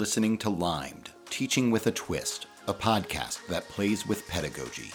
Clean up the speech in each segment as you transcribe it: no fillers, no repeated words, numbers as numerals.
listening to Limed, Teaching with a Twist, a podcast that plays with pedagogy.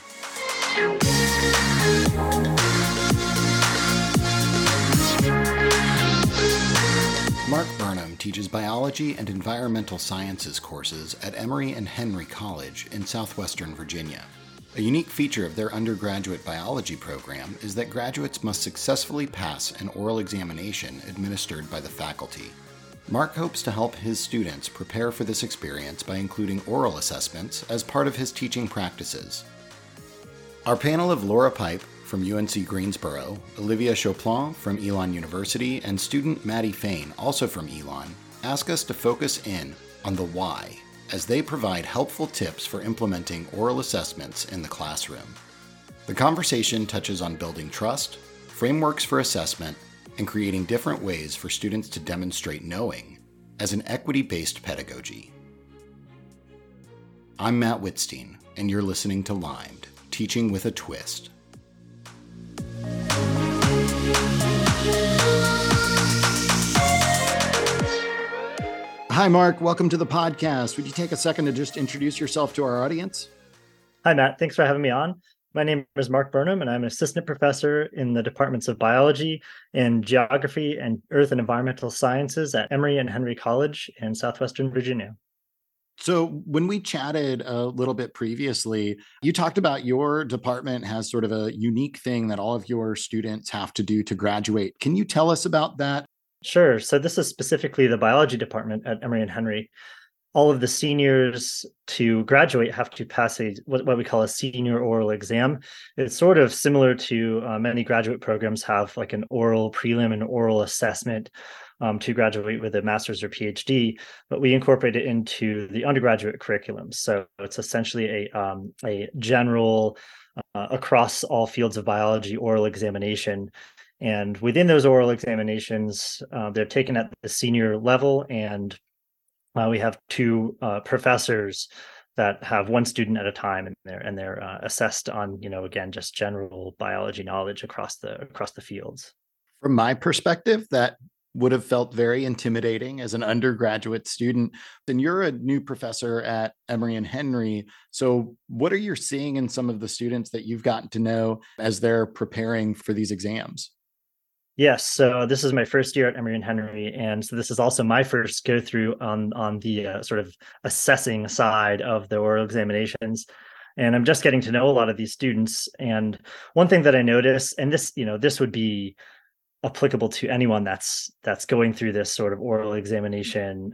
Mark Burnham teaches biology and environmental sciences courses at Emory and Henry College in southwestern Virginia. A unique feature of their undergraduate biology program is that graduates must successfully pass an oral examination administered by the faculty. Mark hopes to help his students prepare for this experience by including oral assessments as part of his teaching practices. Our panel of Laura Pipe from UNC Greensboro, Olivia Choplin from Elon University, and student Maddie Fain, also from Elon, ask us to focus in on the why, as they provide helpful tips for implementing oral assessments in the classroom. The conversation touches on building trust, frameworks for assessment, and creating different ways for students to demonstrate knowing as an equity-based pedagogy. I'm Matt Wittstein, and you're listening to Limed, Teaching with a Twist. Hi, Mark. Welcome to the podcast. Would you take a second to just introduce yourself to our audience? Hi, Matt. Thanks for having me on. My name is Mark Burnham, and I'm an assistant professor in the departments of biology and geography and earth and environmental sciences at Emory and Henry College in southwestern Virginia. So when we chatted a little bit previously, you talked about your department has sort of a unique thing that all of your students have to do to graduate. Can you tell us about that? Sure. So this is specifically the biology department at Emory and Henry. All of the seniors to graduate have to pass what we call a senior oral exam. It's sort of similar to many graduate programs have like an oral prelim and oral assessment to graduate with a master's or PhD, but we incorporate it into the undergraduate curriculum. So it's essentially a general across all fields of biology oral examination. And within those oral examinations, they're taken at the senior level, and we have two professors that have one student at a time, and they're assessed on, again, just general biology knowledge across the fields. From my perspective, that would have felt very intimidating as an undergraduate student. And you're a new professor at Emory and Henry. So what are you seeing in some of the students that you've gotten to know as they're preparing for these exams? Yes, so this is my first year at Emory and Henry, and so this is also my first go through on the sort of assessing side of the oral examinations, and I'm just getting to know a lot of these students. And one thing that I notice, and this would be applicable to anyone that's going through this sort of oral examination.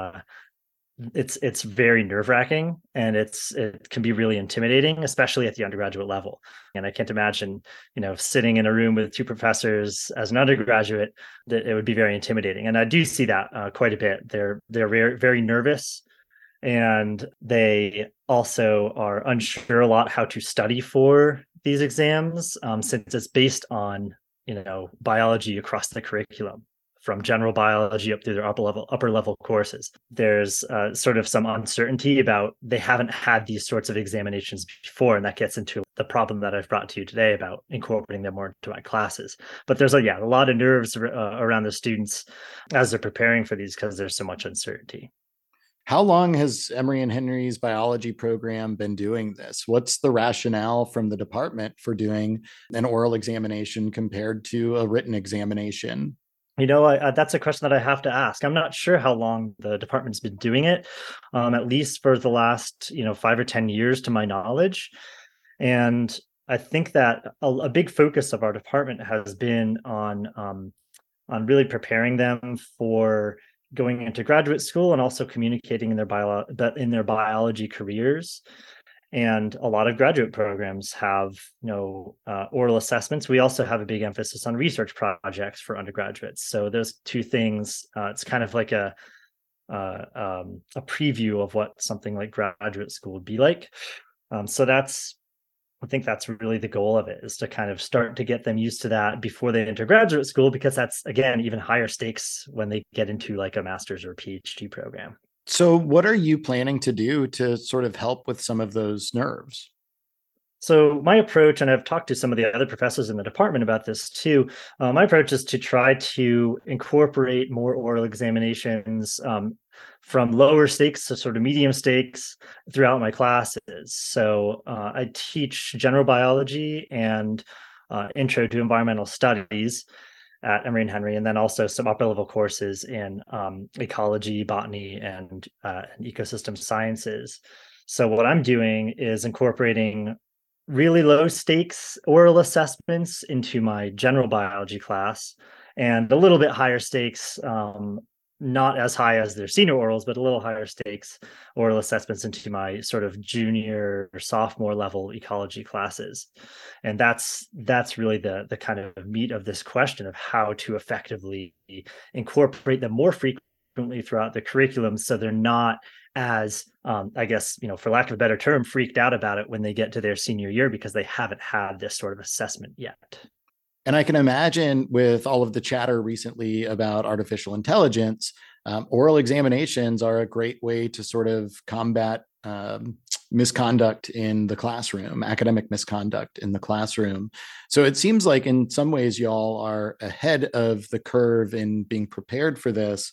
It's very nerve-wracking, and it can be really intimidating, especially at the undergraduate level. And I can't imagine, sitting in a room with two professors as an undergraduate, that it would be very intimidating. And I do see that quite a bit. They're very, very nervous, and they also are unsure a lot how to study for these exams, since it's based on biology across the curriculum, from general biology up through their upper level courses. There's sort of some uncertainty about they haven't had these sorts of examinations before, and that gets into the problem that I've brought to you today about incorporating them more into my classes. But there's a lot of nerves around the students as they're preparing for these because there's so much uncertainty. How long has Emory and Henry's biology program been doing this? What's the rationale from the department for doing an oral examination compared to a written examination? That's a question that I have to ask. I'm not sure how long the department's been doing it, at least for the last 5 or 10 years, to my knowledge. And I think that a big focus of our department has been on really preparing them for going into graduate school and also communicating in their biology careers. And a lot of graduate programs have oral assessments. We also have a big emphasis on research projects for undergraduates. So those two things, it's kind of like a preview of what something like graduate school would be like. I think that's really the goal of it, is to kind of start to get them used to that before they enter graduate school, because that's, again, even higher stakes when they get into like a master's or PhD program. So what are you planning to do to sort of help with some of those nerves? So my approach, and I've talked to some of the other professors in the department about this too, my approach is to try to incorporate more oral examinations from lower stakes to sort of medium stakes throughout my classes. So I teach general biology and intro to environmental studies at Emory and Henry, and then also some upper level courses in ecology, botany, and ecosystem sciences. So what I'm doing is incorporating really low stakes oral assessments into my general biology class, and a little bit higher stakes, not as high as their senior orals, but a little higher stakes oral assessments into my sort of junior or sophomore level ecology classes. And that's really the kind of meat of this question of how to effectively incorporate them more frequently throughout the curriculum, so they're not as I guess, for lack of a better term, freaked out about it when they get to their senior year because they haven't had this sort of assessment yet. And I can imagine with all of the chatter recently about artificial intelligence, oral examinations are a great way to sort of combat misconduct in the classroom, academic misconduct in the classroom. So it seems like in some ways y'all are ahead of the curve in being prepared for this.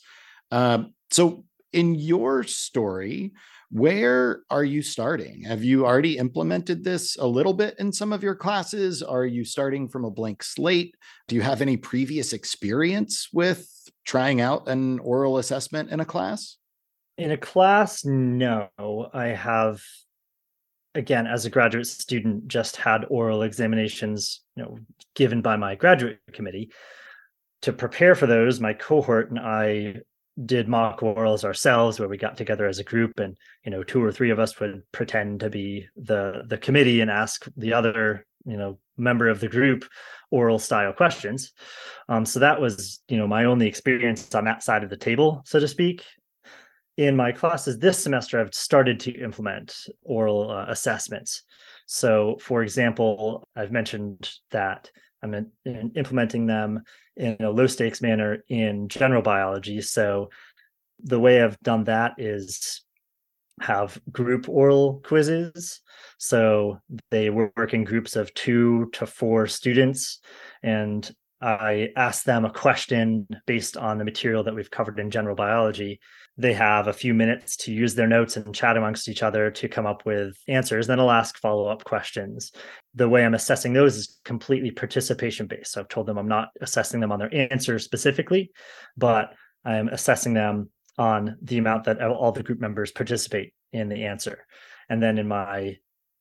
So in your story, where are you starting? Have you already implemented this a little bit in some of your classes? Are you starting from a blank slate? Do you have any previous experience with trying out an oral assessment in a class? In a class, no. I have, again, as a graduate student, just had oral examinations, given by my graduate committee. To prepare for those, my cohort and I did mock orals ourselves, where we got together as a group, and 2 or 3 of us would pretend to be the committee and ask the other member of the group oral style questions. So that was my only experience on that side of the table, so to speak. In my classes this semester, I've started to implement oral assessments. So, for example, I've mentioned that I'm implementing them in a low stakes manner in general biology. So the way I've done that is have group oral quizzes. So they work in groups of 2 to 4 students, and I ask them a question based on the material that we've covered in general biology. They have a few minutes to use their notes and chat amongst each other to come up with answers. Then I'll ask follow-up questions. The way I'm assessing those is completely participation based. So I've told them I'm not assessing them on their answers specifically, but I'm assessing them on the amount that all the group members participate in the answer. And then in my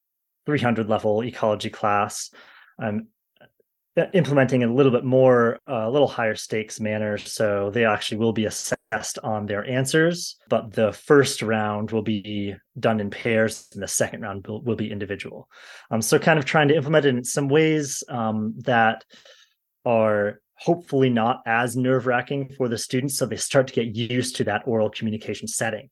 300 level ecology class, I'm implementing a little bit more, a little higher stakes manner. So they actually will be assessed on their answers, but the first round will be done in pairs and the second round will be individual. So kind of trying to implement it in some ways that are hopefully not as nerve-wracking for the students, so they start to get used to that oral communication setting.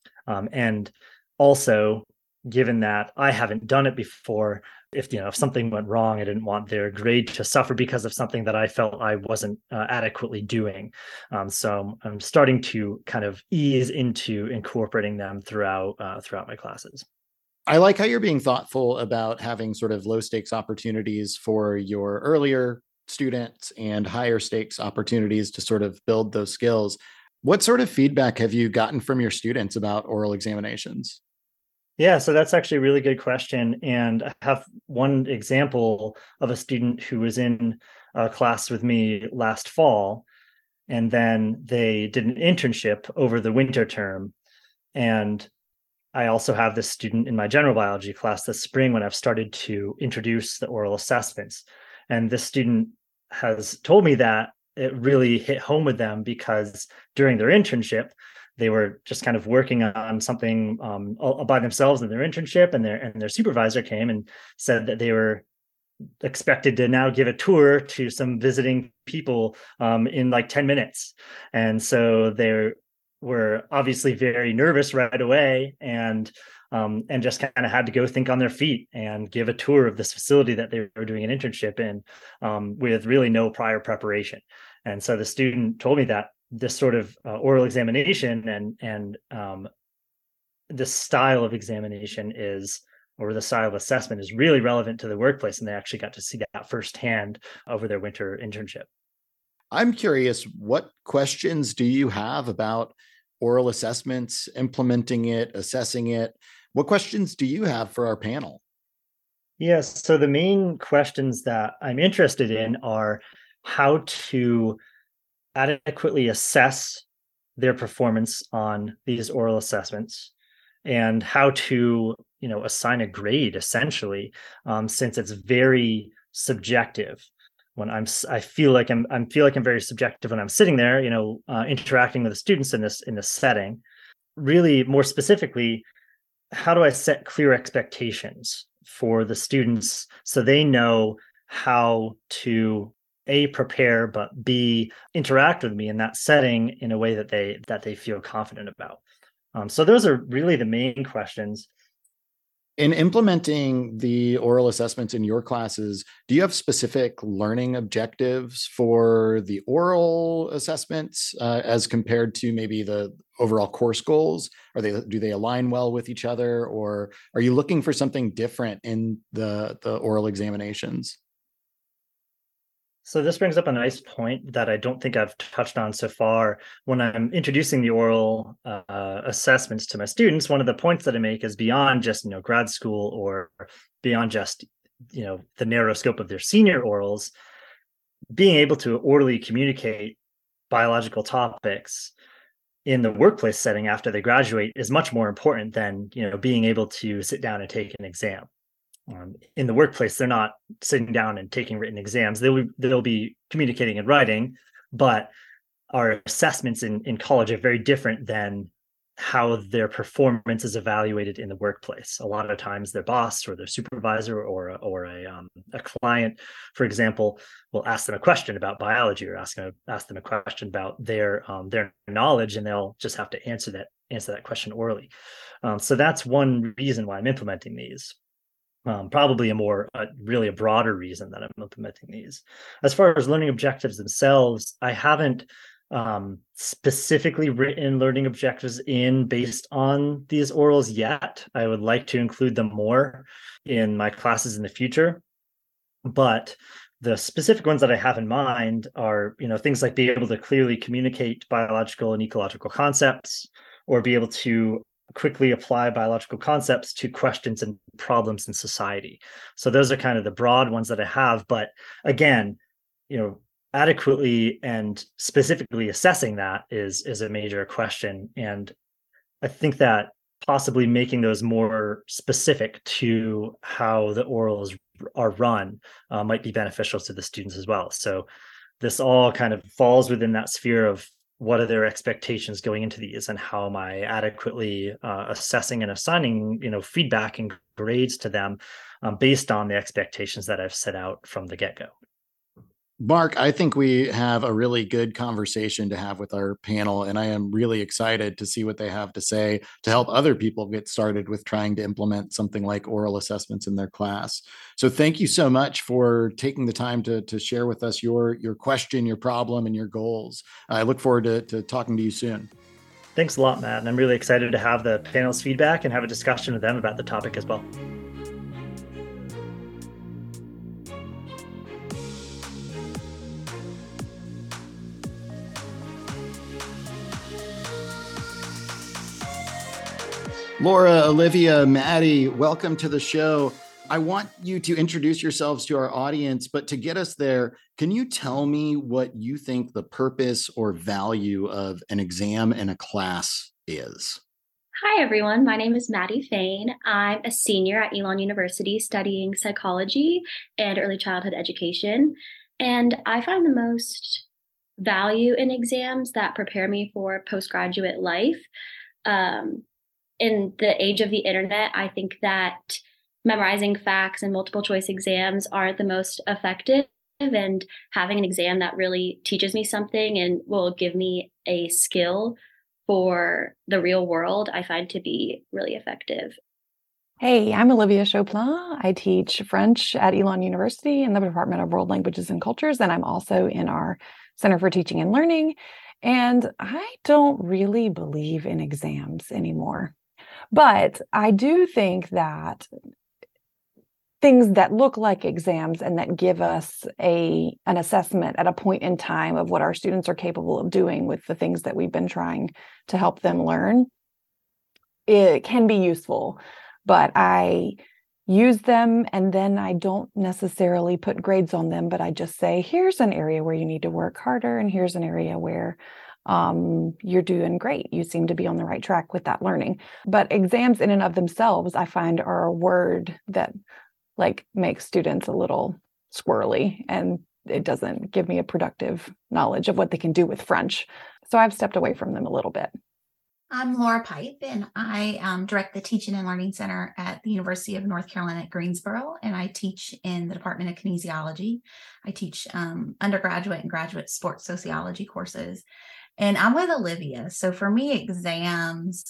And also, given that I haven't done it before, if something went wrong, I didn't want their grade to suffer because of something that I felt I wasn't adequately doing. So I'm starting to kind of ease into incorporating them throughout my classes. I like how you're being thoughtful about having sort of low stakes opportunities for your earlier students and higher stakes opportunities to sort of build those skills. What sort of feedback have you gotten from your students about oral examinations? Yeah, so that's actually a really good question. And I have one example of a student who was in a class with me last fall, and then they did an internship over the winter term. And I also have this student in my general biology class this spring when I've started to introduce the oral assessments. And this student has told me that it really hit home with them because during their internship, they were just kind of working on something by themselves in their internship, and their supervisor came and said that they were expected to now give a tour to some visiting people in like 10 minutes. And so they were obviously very nervous right away, and just kind of had to go think on their feet and give a tour of this facility that they were doing an internship in with really no prior preparation. And so the student told me that this sort of oral examination and this style of examination or the style of assessment is really relevant to the workplace, and they actually got to see that firsthand over their winter internship. I'm curious, what questions do you have about oral assessments, implementing it, assessing it. What questions do you have for our panel? Yes. So the main questions that I'm interested in are how to adequately assess their performance on these oral assessments and how to, assign a grade essentially, since it's very subjective. When I feel like I'm very subjective when I'm sitting there, interacting with the students in this setting. Really, more specifically, how do I set clear expectations for the students so they know how to A, prepare, but B, interact with me in that setting in a way that they feel confident about. So those are really the main questions. In implementing the oral assessments in your classes, do you have specific learning objectives for the oral assessments as compared to maybe the overall course goals? Do they align well with each other, or are you looking for something different in the oral examinations? So this brings up a nice point that I don't think I've touched on so far. When I'm introducing the oral assessments to my students, one of the points that I make is beyond just grad school or beyond just the narrow scope of their senior orals, being able to orally communicate biological topics in the workplace setting after they graduate is much more important than being able to sit down and take an exam. In the workplace, they're not sitting down and taking written exams. They'll be communicating and writing, but our assessments in college are very different than how their performance is evaluated in the workplace. A lot of times, their boss or their supervisor or a client, for example, will ask them a question about biology or ask them a question about their knowledge, and they'll just have to answer that question orally. So that's one reason why I'm implementing these. Probably really a broader reason that I'm implementing these. As far as learning objectives themselves, I haven't specifically written learning objectives in based on these orals yet. I would like to include them more in my classes in the future, but the specific ones that I have in mind are, things like being able to clearly communicate biological and ecological concepts, or be able to quickly apply biological concepts to questions and problems in society. So those are kind of the broad ones that I have. But again, adequately and specifically assessing that is a major question. And I think that possibly making those more specific to how the orals are run might be beneficial to the students as well. So this all kind of falls within that sphere of what are their expectations going into these, and how am I adequately assessing and assigning, feedback and grades to them based on the expectations that I've set out from the get-go. Mark, I think we have a really good conversation to have with our panel, and I am really excited to see what they have to say to help other people get started with trying to implement something like oral assessments in their class. So thank you so much for taking the time to share with us your question, your problem, and your goals. I look forward to talking to you soon. Thanks a lot, Matt. And I'm really excited to have the panel's feedback and have a discussion with them about the topic as well. Laura, Olivia, Maddie, welcome to the show. I want you to introduce yourselves to our audience, but to get us there, can you tell me what you think the purpose or value of an exam in a class is? Hi, everyone. My name is Maddie Fain. I'm a senior at Elon University studying psychology and early childhood education. And I find the most value in exams that prepare me for postgraduate life. In the age of the internet, I think that memorizing facts and multiple choice exams aren't the most effective, and having an exam that really teaches me something and will give me a skill for the real world, I find to be really effective. Hey, I'm Olivia Chauplin. I teach French at Elon University in the Department of World Languages and Cultures, and I'm also in our Center for Teaching and Learning. And I don't really believe in exams anymore. But I do think that things that look like exams and that give us an assessment at a point in time of what our students are capable of doing with the things that we've been trying to help them learn, it can be useful. But I use them, and then I don't necessarily put grades on them, but I just say, here's an area where you need to work harder, and here's an area where you're doing great. You seem to be on the right track with that learning. But exams in and of themselves, I find, are a word that like makes students a little squirrely, and it doesn't give me a productive knowledge of what they can do with French. So I've stepped away from them a little bit. I'm Laura Pipe, and I direct the Teaching and Learning Center at the University of North Carolina at Greensboro, and I teach in the Department of Kinesiology. I teach undergraduate and graduate sports sociology courses, and I'm with Olivia. So for me, exams,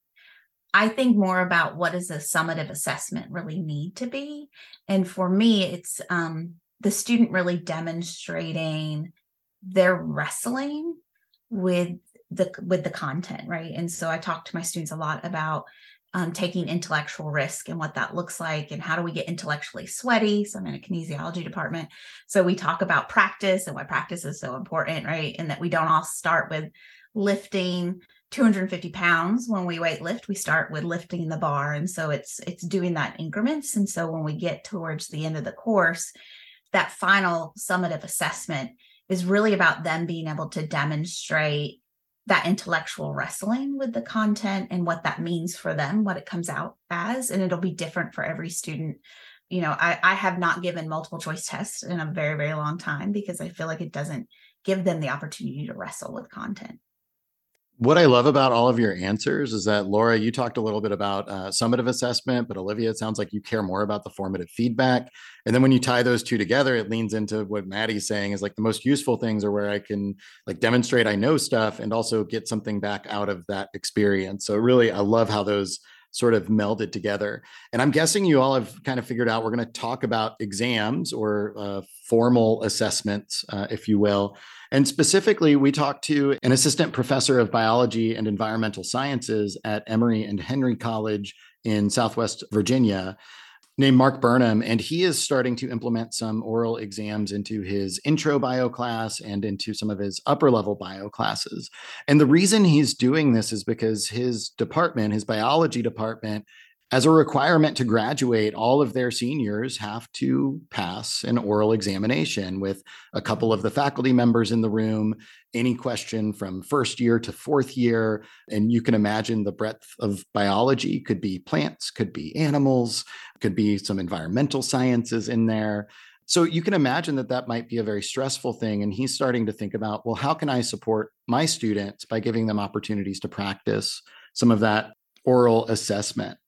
I think more about what does a summative assessment really need to be. And for me, it's the student really demonstrating their wrestling with the content, right? And so I talk to my students a lot about taking intellectual risk and what that looks like, and how do we get intellectually sweaty. So I'm in a kinesiology department, so we talk about practice and why practice is so important, right? And that we don't all start with lifting 250 pounds when we weight lift. We start with lifting the bar, and so it's doing that in increments. And so when we get towards the end of the course, that final summative assessment is really about them being able to demonstrate that intellectual wrestling with the content and what that means for them, what it comes out as. And it'll be different for every student. You know, I have not given multiple choice tests in a very, very long time, because I feel like it doesn't give them the opportunity to wrestle with content. What I love about all of your answers is that, Laura, you talked a little bit about summative assessment, but Olivia, it sounds like you care more about the formative feedback. And then when you tie those two together, it leans into what Maddie's saying is like the most useful things are where I can like demonstrate I know stuff and also get something back out of that experience. So really, I love how those sort of melded together. And I'm guessing you all have kind of figured out we're going to talk about exams or formal assessments, if you will. And specifically, we talked to an assistant professor of biology and environmental sciences at Emory and Henry College in Southwest Virginia, named Mark Burnham, and he is starting to implement some oral exams into his intro bio class and into some of his upper level bio classes. And the reason he's doing this is because his department, his biology department, as a requirement to graduate, all of their seniors have to pass an oral examination with a couple of the faculty members in the room, any question from first year to fourth year. And you can imagine the breadth of biology could be plants, could be animals, could be some environmental sciences in there. So you can imagine that that might be a very stressful thing. And he's starting to think about, well, how can I support my students by giving them opportunities to practice some of that oral assessment?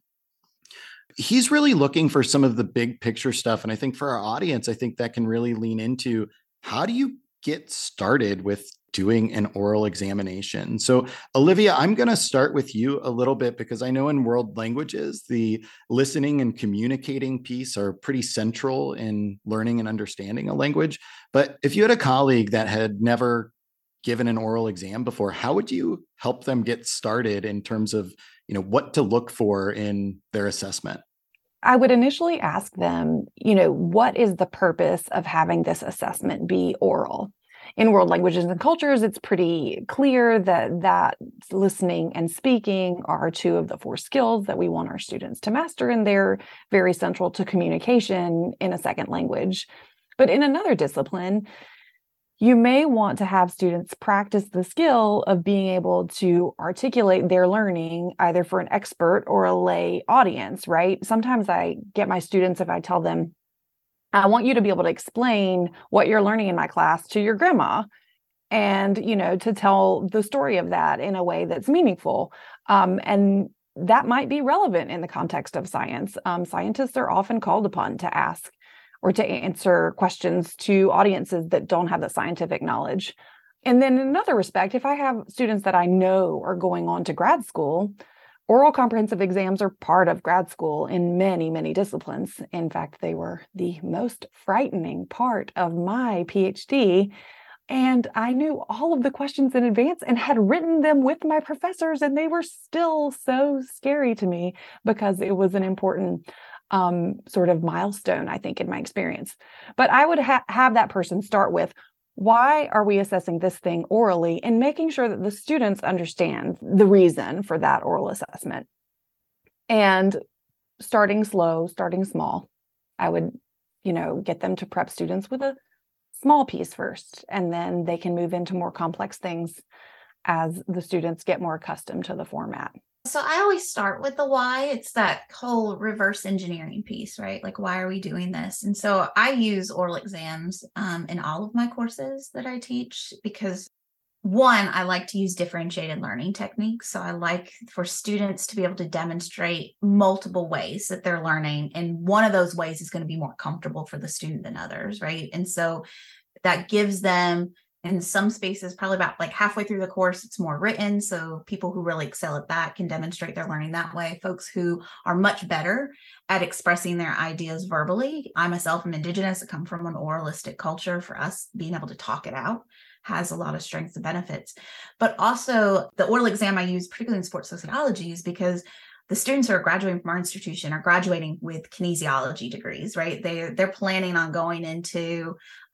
He's really looking for some of the big picture stuff. And I think for our audience, I think that can really lean into how do you get started with doing an oral examination? So Olivia, I'm going to start with you a little bit, because I know in world languages, the listening and communicating piece are pretty central in learning and understanding a language. But if you had a colleague that had never given an oral exam before, how would you help them get started in terms of, what to look for in their assessment? I would initially ask them, what is the purpose of having this assessment be oral? In world languages and cultures, it's pretty clear that listening and speaking are two of the 4 skills that we want our students to master, and they're very central to communication in a second language. But in another discipline, you may want to have students practice the skill of being able to articulate their learning either for an expert or a lay audience, right? Sometimes I get my students, if I tell them, I want you to be able to explain what you're learning in my class to your grandma, and, to tell the story of that in a way that's meaningful. And that might be relevant in the context of science. Scientists are often called upon to ask or to answer questions to audiences that don't have the scientific knowledge. And then in another respect, if I have students that I know are going on to grad school, oral comprehensive exams are part of grad school in many, many disciplines. In fact, they were the most frightening part of my PhD. And I knew all of the questions in advance and had written them with my professors, and they were still so scary to me because it was an important sort of milestone, I think, in my experience. But I would have that person start with, why are we assessing this thing orally, and making sure that the students understand the reason for that oral assessment. And starting slow, starting small, I would, get them to prep students with a small piece first, and then they can move into more complex things as the students get more accustomed to the format. So I always start with the why. It's that whole reverse engineering piece, right? Like, why are we doing this? And so I use oral exams in all of my courses that I teach because, one, I like to use differentiated learning techniques. So I like for students to be able to demonstrate multiple ways that they're learning. And one of those ways is going to be more comfortable for the student than others, right? And so that gives them, in some spaces, probably about like halfway through the course, it's more written. So people who really excel at that can demonstrate their learning that way. Folks who are much better at expressing their ideas verbally. I myself am Indigenous. I come from an oralistic culture. For us, being able to talk it out has a lot of strengths and benefits. But also the oral exam I use, particularly in sports sociology, is because the students who are graduating from our institution are graduating with kinesiology degrees, right? They're planning on going into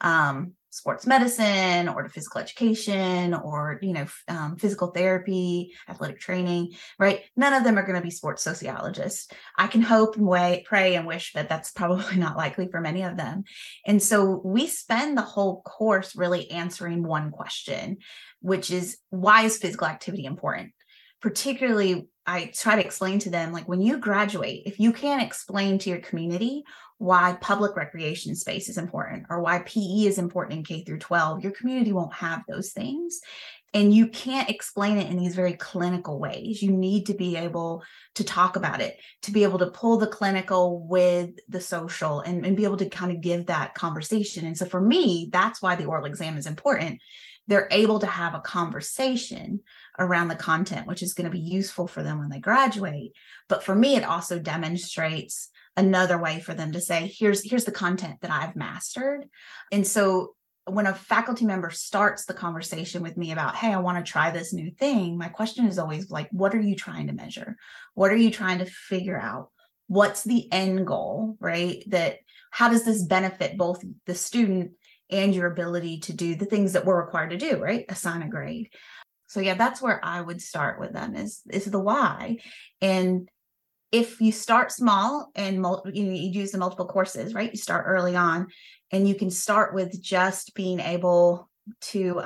sports medicine or to physical education or, physical therapy, athletic training, right? None of them are going to be sports sociologists. I can hope and pray and wish, but that's probably not likely for many of them. And so we spend the whole course really answering one question, which is, why is physical activity important? Particularly, I try to explain to them, like, when you graduate, if you can't explain to your community why public recreation space is important or why PE is important in K through 12, your community won't have those things. And you can't explain it in these very clinical ways. You need to be able to talk about it, to be able to pull the clinical with the social and be able to kind of give that conversation. And so for me, that's why the oral exam is important. They're able to have a conversation around the content, which is going to be useful for them when they graduate. But for me, it also demonstrates another way for them to say, here's the content that I've mastered. And so when a faculty member starts the conversation with me about, hey, I want to try this new thing, my question is always like, what are you trying to measure? What are you trying to figure out? What's the end goal, right? How does this benefit both the student and your ability to do the things that we're required to do, right? Assign a grade. So yeah, that's where I would start with them is the why. And if you start small and you use the multiple courses, right? You start early on and you can start with just being able to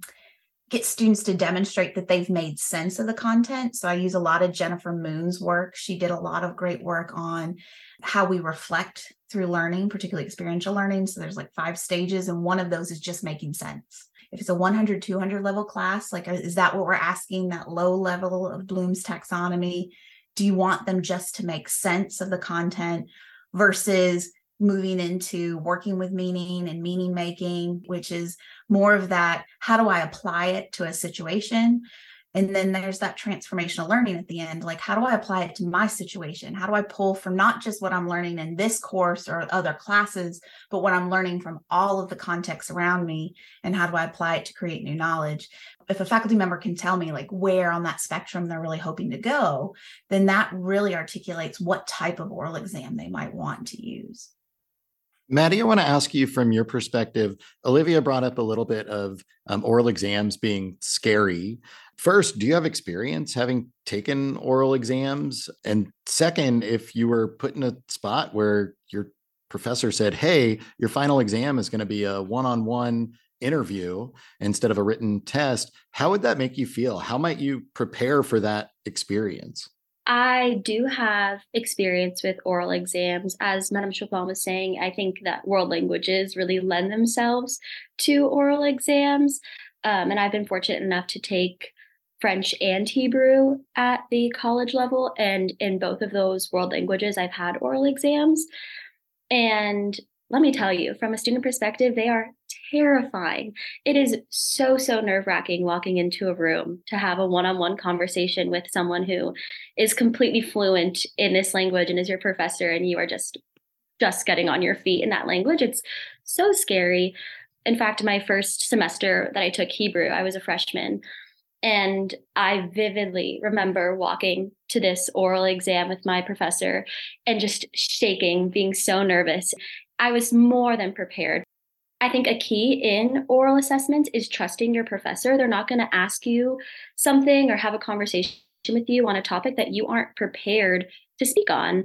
get students to demonstrate that they've made sense of the content. So I use a lot of Jennifer Moon's work. She did a lot of great work on how we reflect through learning, particularly experiential learning. So there's like 5 stages, and one of those is just making sense. If it's a 100, 200 level class, like, is that what we're asking, that low level of Bloom's taxonomy? Do you want them just to make sense of the content versus moving into working with meaning and meaning making, which is more of that, how do I apply it to a situation? And then there's that transformational learning at the end, like, how do I apply it to my situation? How do I pull from not just what I'm learning in this course or other classes, but what I'm learning from all of the context around me, and how do I apply it to create new knowledge? If a faculty member can tell me like where on that spectrum they're really hoping to go, then that really articulates what type of oral exam they might want to use. Maddie, I want to ask you from your perspective. Olivia brought up a little bit of oral exams being scary. First, do you have experience having taken oral exams? And second, if you were put in a spot where your professor said, hey, your final exam is going to be a one-on-one interview instead of a written test, how would that make you feel? How might you prepare for that experience? I do have experience with oral exams. As Madame Chopin was saying, I think that world languages really lend themselves to oral exams. And I've been fortunate enough to take French and Hebrew at the college level. And in both of those world languages, I've had oral exams. And let me tell you, from a student perspective, they are terrifying. It is so nerve-wracking walking into a room to have a one-on-one conversation with someone who is completely fluent in this language and is your professor, and you are just getting on your feet in that language. It's so scary. In fact, my first semester that I took Hebrew, I was a freshman. And I vividly remember walking to this oral exam with my professor and just shaking, being so nervous. I was more than prepared. I think a key in oral assessments is trusting your professor. They're not going to ask you something or have a conversation with you on a topic that you aren't prepared to speak on.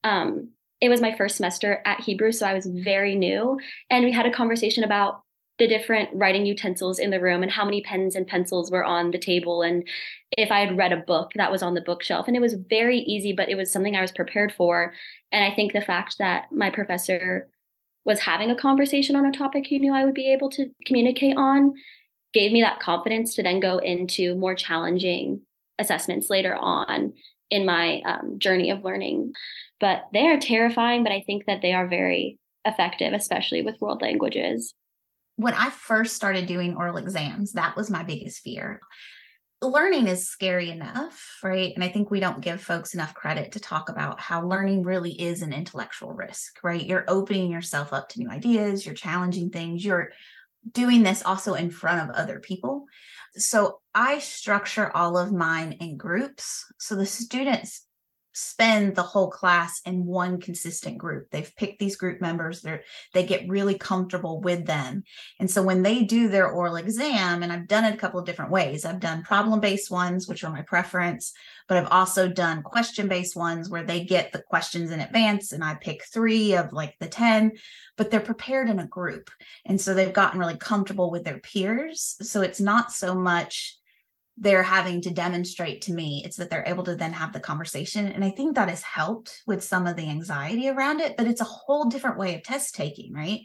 It was my first semester at Hebrew, so I was very new. And we had a conversation about the different writing utensils in the room and how many pens and pencils were on the table. And if I had read a book that was on the bookshelf. And it was very easy, but it was something I was prepared for. And I think the fact that my professor was having a conversation on a topic he knew I would be able to communicate on gave me that confidence to then go into more challenging assessments later on in my journey of learning. But they are terrifying, but I think that they are very effective, especially with world languages. When I first started doing oral exams, that was my biggest fear. Learning is scary enough, right? And I think we don't give folks enough credit to talk about how learning really is an intellectual risk, right? You're opening yourself up to new ideas, you're challenging things, you're doing this also in front of other people. So I structure all of mine in groups. So the students spend the whole class in one consistent group. They've picked these group members. They get really comfortable with them. And so when they do their oral exam, and I've done it a couple of different ways. I've done problem-based ones, which are my preference, but I've also done question-based ones where they get the questions in advance and I pick 3 of like the 10, but they're prepared in a group. And so they've gotten really comfortable with their peers. So it's not so much they're having to demonstrate to me, it's that they're able to then have the conversation. And I think that has helped with some of the anxiety around it, but it's a whole different way of test taking, right?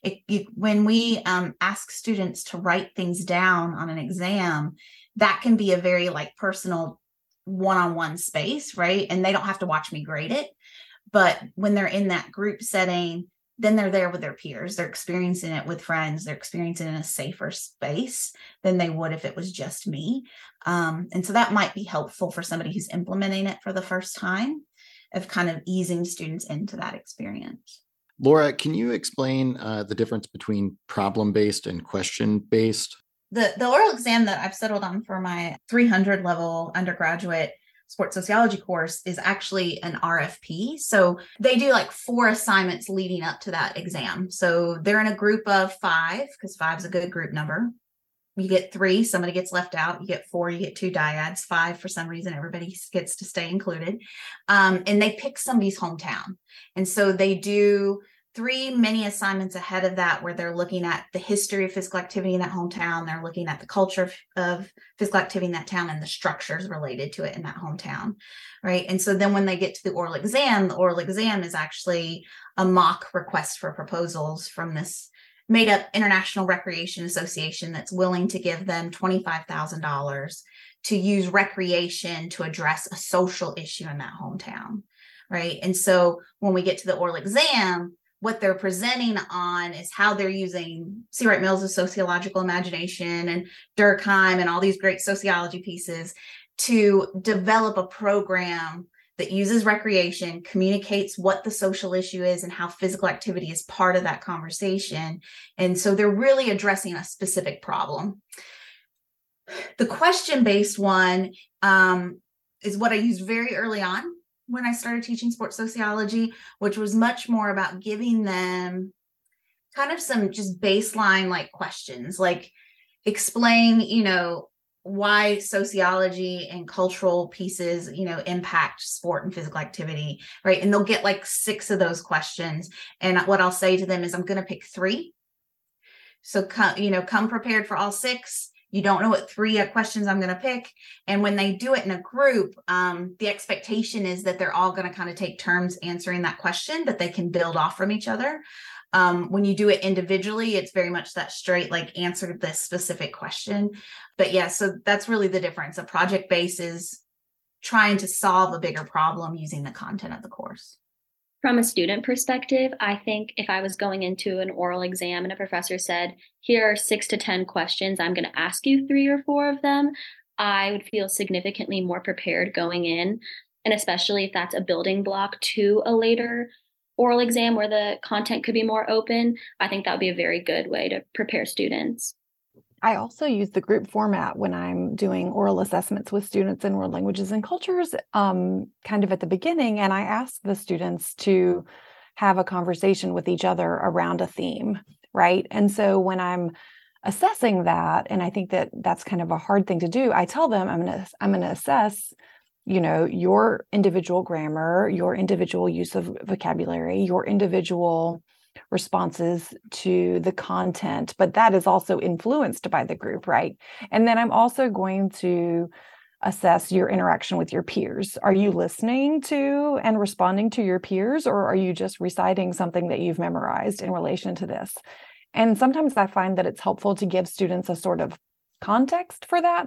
When we ask students to write things down on an exam, that can be a very like personal one-on-one space, right? And they don't have to watch me grade it. But when they're in that group setting, then they're there with their peers. They're experiencing it with friends. They're experiencing it in a safer space than they would if it was just me. And so that might be helpful for somebody who's implementing it for the first time, of kind of easing students into that experience. Laura, can you explain the difference between problem-based and question-based? The oral exam that I've settled on for my 300 level undergraduate sports sociology course is actually an RFP. So they do like 4 assignments leading up to that exam. So they're in a group of 5, because 5 is a good group number. You get 3, somebody gets left out. You get 4, you get 2 dyads. 5, for some reason, everybody gets to stay included. And they pick somebody's hometown. And so they do 3 mini assignments ahead of that, where they're looking at the history of physical activity in that hometown. They're looking at the culture of physical activity in that town and the structures related to it in that hometown, right? And so then when they get to the oral exam is actually a mock request for proposals from this made up International Recreation Association that's willing to give them $25,000 to use recreation to address a social issue in that hometown, right? And so when we get to the oral exam, what they're presenting on is how they're using C. Wright Mills' sociological imagination and Durkheim and all these great sociology pieces to develop a program that uses recreation, communicates what the social issue is and how physical activity is part of that conversation. And so they're really addressing a specific problem. The question-based one is what I used very early on when I started teaching sports sociology, which was much more about giving them kind of some just baseline like questions, like explain, why sociology and cultural pieces, impact sport and physical activity, right? And they'll get like 6 of those questions. And what I'll say to them is I'm going to pick 3. So, come prepared for all 6. You don't know what 3 questions I'm going to pick. And when they do it in a group, the expectation is that they're all going to kind of take turns answering that question, but they can build off from each other. When you do it individually, it's very much that straight, like answer this specific question. But yeah, so that's really the difference. A project base is trying to solve a bigger problem using the content of the course. From a student perspective, I think if I was going into an oral exam and a professor said, here are 6 to 10 questions, I'm going to ask you 3 or 4 of them, I would feel significantly more prepared going in. And especially if that's a building block to a later oral exam where the content could be more open, I think that would be a very good way to prepare students. I also use the group format when I'm doing oral assessments with students in world languages and cultures, kind of at the beginning. And I ask the students to have a conversation with each other around a theme, right? And so when I'm assessing that, and I think that that's kind of a hard thing to do, I tell them I'm going to assess, your individual grammar, your individual use of vocabulary, your individual responses to the content, but that is also influenced by the group, right? And then I'm also going to assess your interaction with your peers. Are you listening to and responding to your peers, or are you just reciting something that you've memorized in relation to this? And sometimes I find that it's helpful to give students a sort of context for that.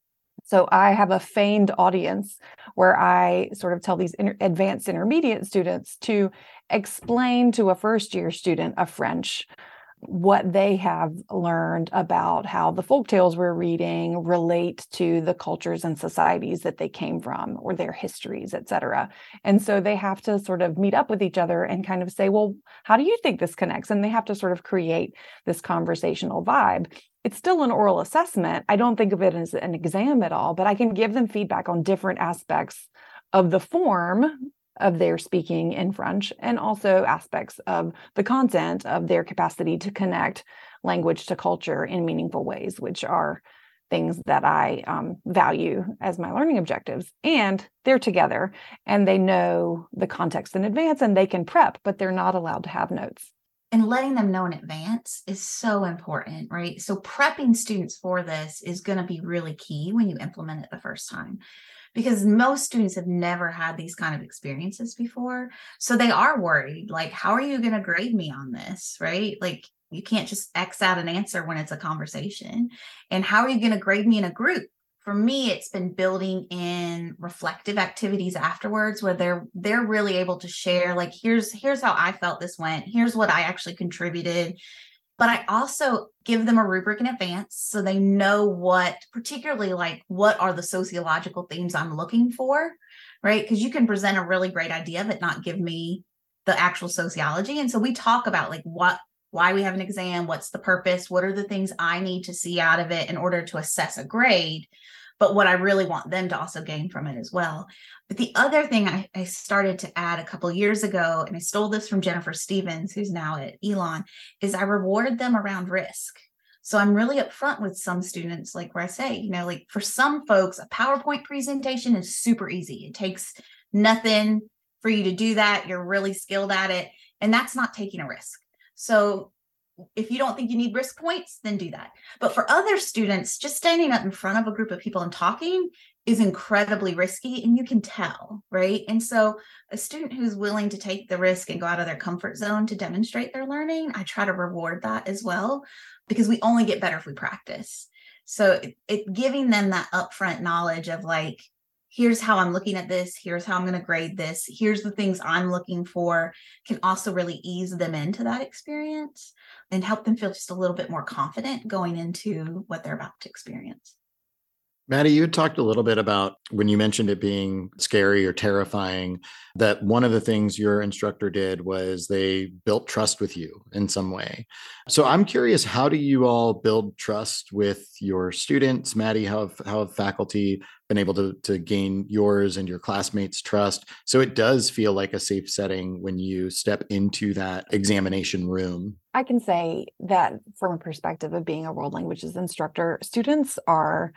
So I have a feigned audience where I sort of tell these advanced intermediate students to explain to a first-year student of French what they have learned about how the folktales we're reading relate to the cultures and societies that they came from, or their histories, et cetera. And so they have to sort of meet up with each other and kind of say, well, how do you think this connects? And they have to sort of create this conversational vibe. It's still an oral assessment. I don't think of it as an exam at all, but I can give them feedback on different aspects of the form of their speaking in French, and also aspects of the content of their capacity to connect language to culture in meaningful ways, which are things that I value as my learning objectives. And they're together and they know the context in advance and they can prep, but they're not allowed to have notes. And letting them know in advance is so important, right? So prepping students for this is going to be really key when you implement it the first time, because most students have never had these kind of experiences before. So they are worried, like, how are you going to grade me on this, right? Like, you can't just X out an answer when it's a conversation. And how are you going to grade me in a group? For me, it's been building in reflective activities afterwards where they're really able to share, like, here's how I felt this went. Here's what I actually contributed. But I also give them a rubric in advance so they know what, particularly like, what are the sociological themes I'm looking for, right? Because you can present a really great idea, but not give me the actual sociology. And so we talk about like why we have an exam, what's the purpose, what are the things I need to see out of it in order to assess a grade, but what I really want them to also gain from it as well. But the other thing I started to add a couple of years ago, and I stole this from Jennifer Stevens, who's now at Elon, is I reward them around risk. So I'm really upfront with some students, like where I say, like for some folks, a PowerPoint presentation is super easy. It takes nothing for you to do that. You're really skilled at it. And that's not taking a risk. So if you don't think you need risk points, then do that. But for other students, just standing up in front of a group of people and talking is incredibly risky, and you can tell, right? And so a student who's willing to take the risk and go out of their comfort zone to demonstrate their learning, I try to reward that as well, because we only get better if we practice. So it giving them that upfront knowledge of like, here's how I'm looking at this, here's how I'm going to grade this, here's the things I'm looking for, can also really ease them into that experience and help them feel just a little bit more confident going into what they're about to experience. Maddie, you talked a little bit about when you mentioned it being scary or terrifying, that one of the things your instructor did was they built trust with you in some way. So I'm curious, how do you all build trust with your students? Maddie, how have faculty been able to gain yours and your classmates' trust so it does feel like a safe setting when you step into that examination room? I can say that from a perspective of being a world languages instructor, students are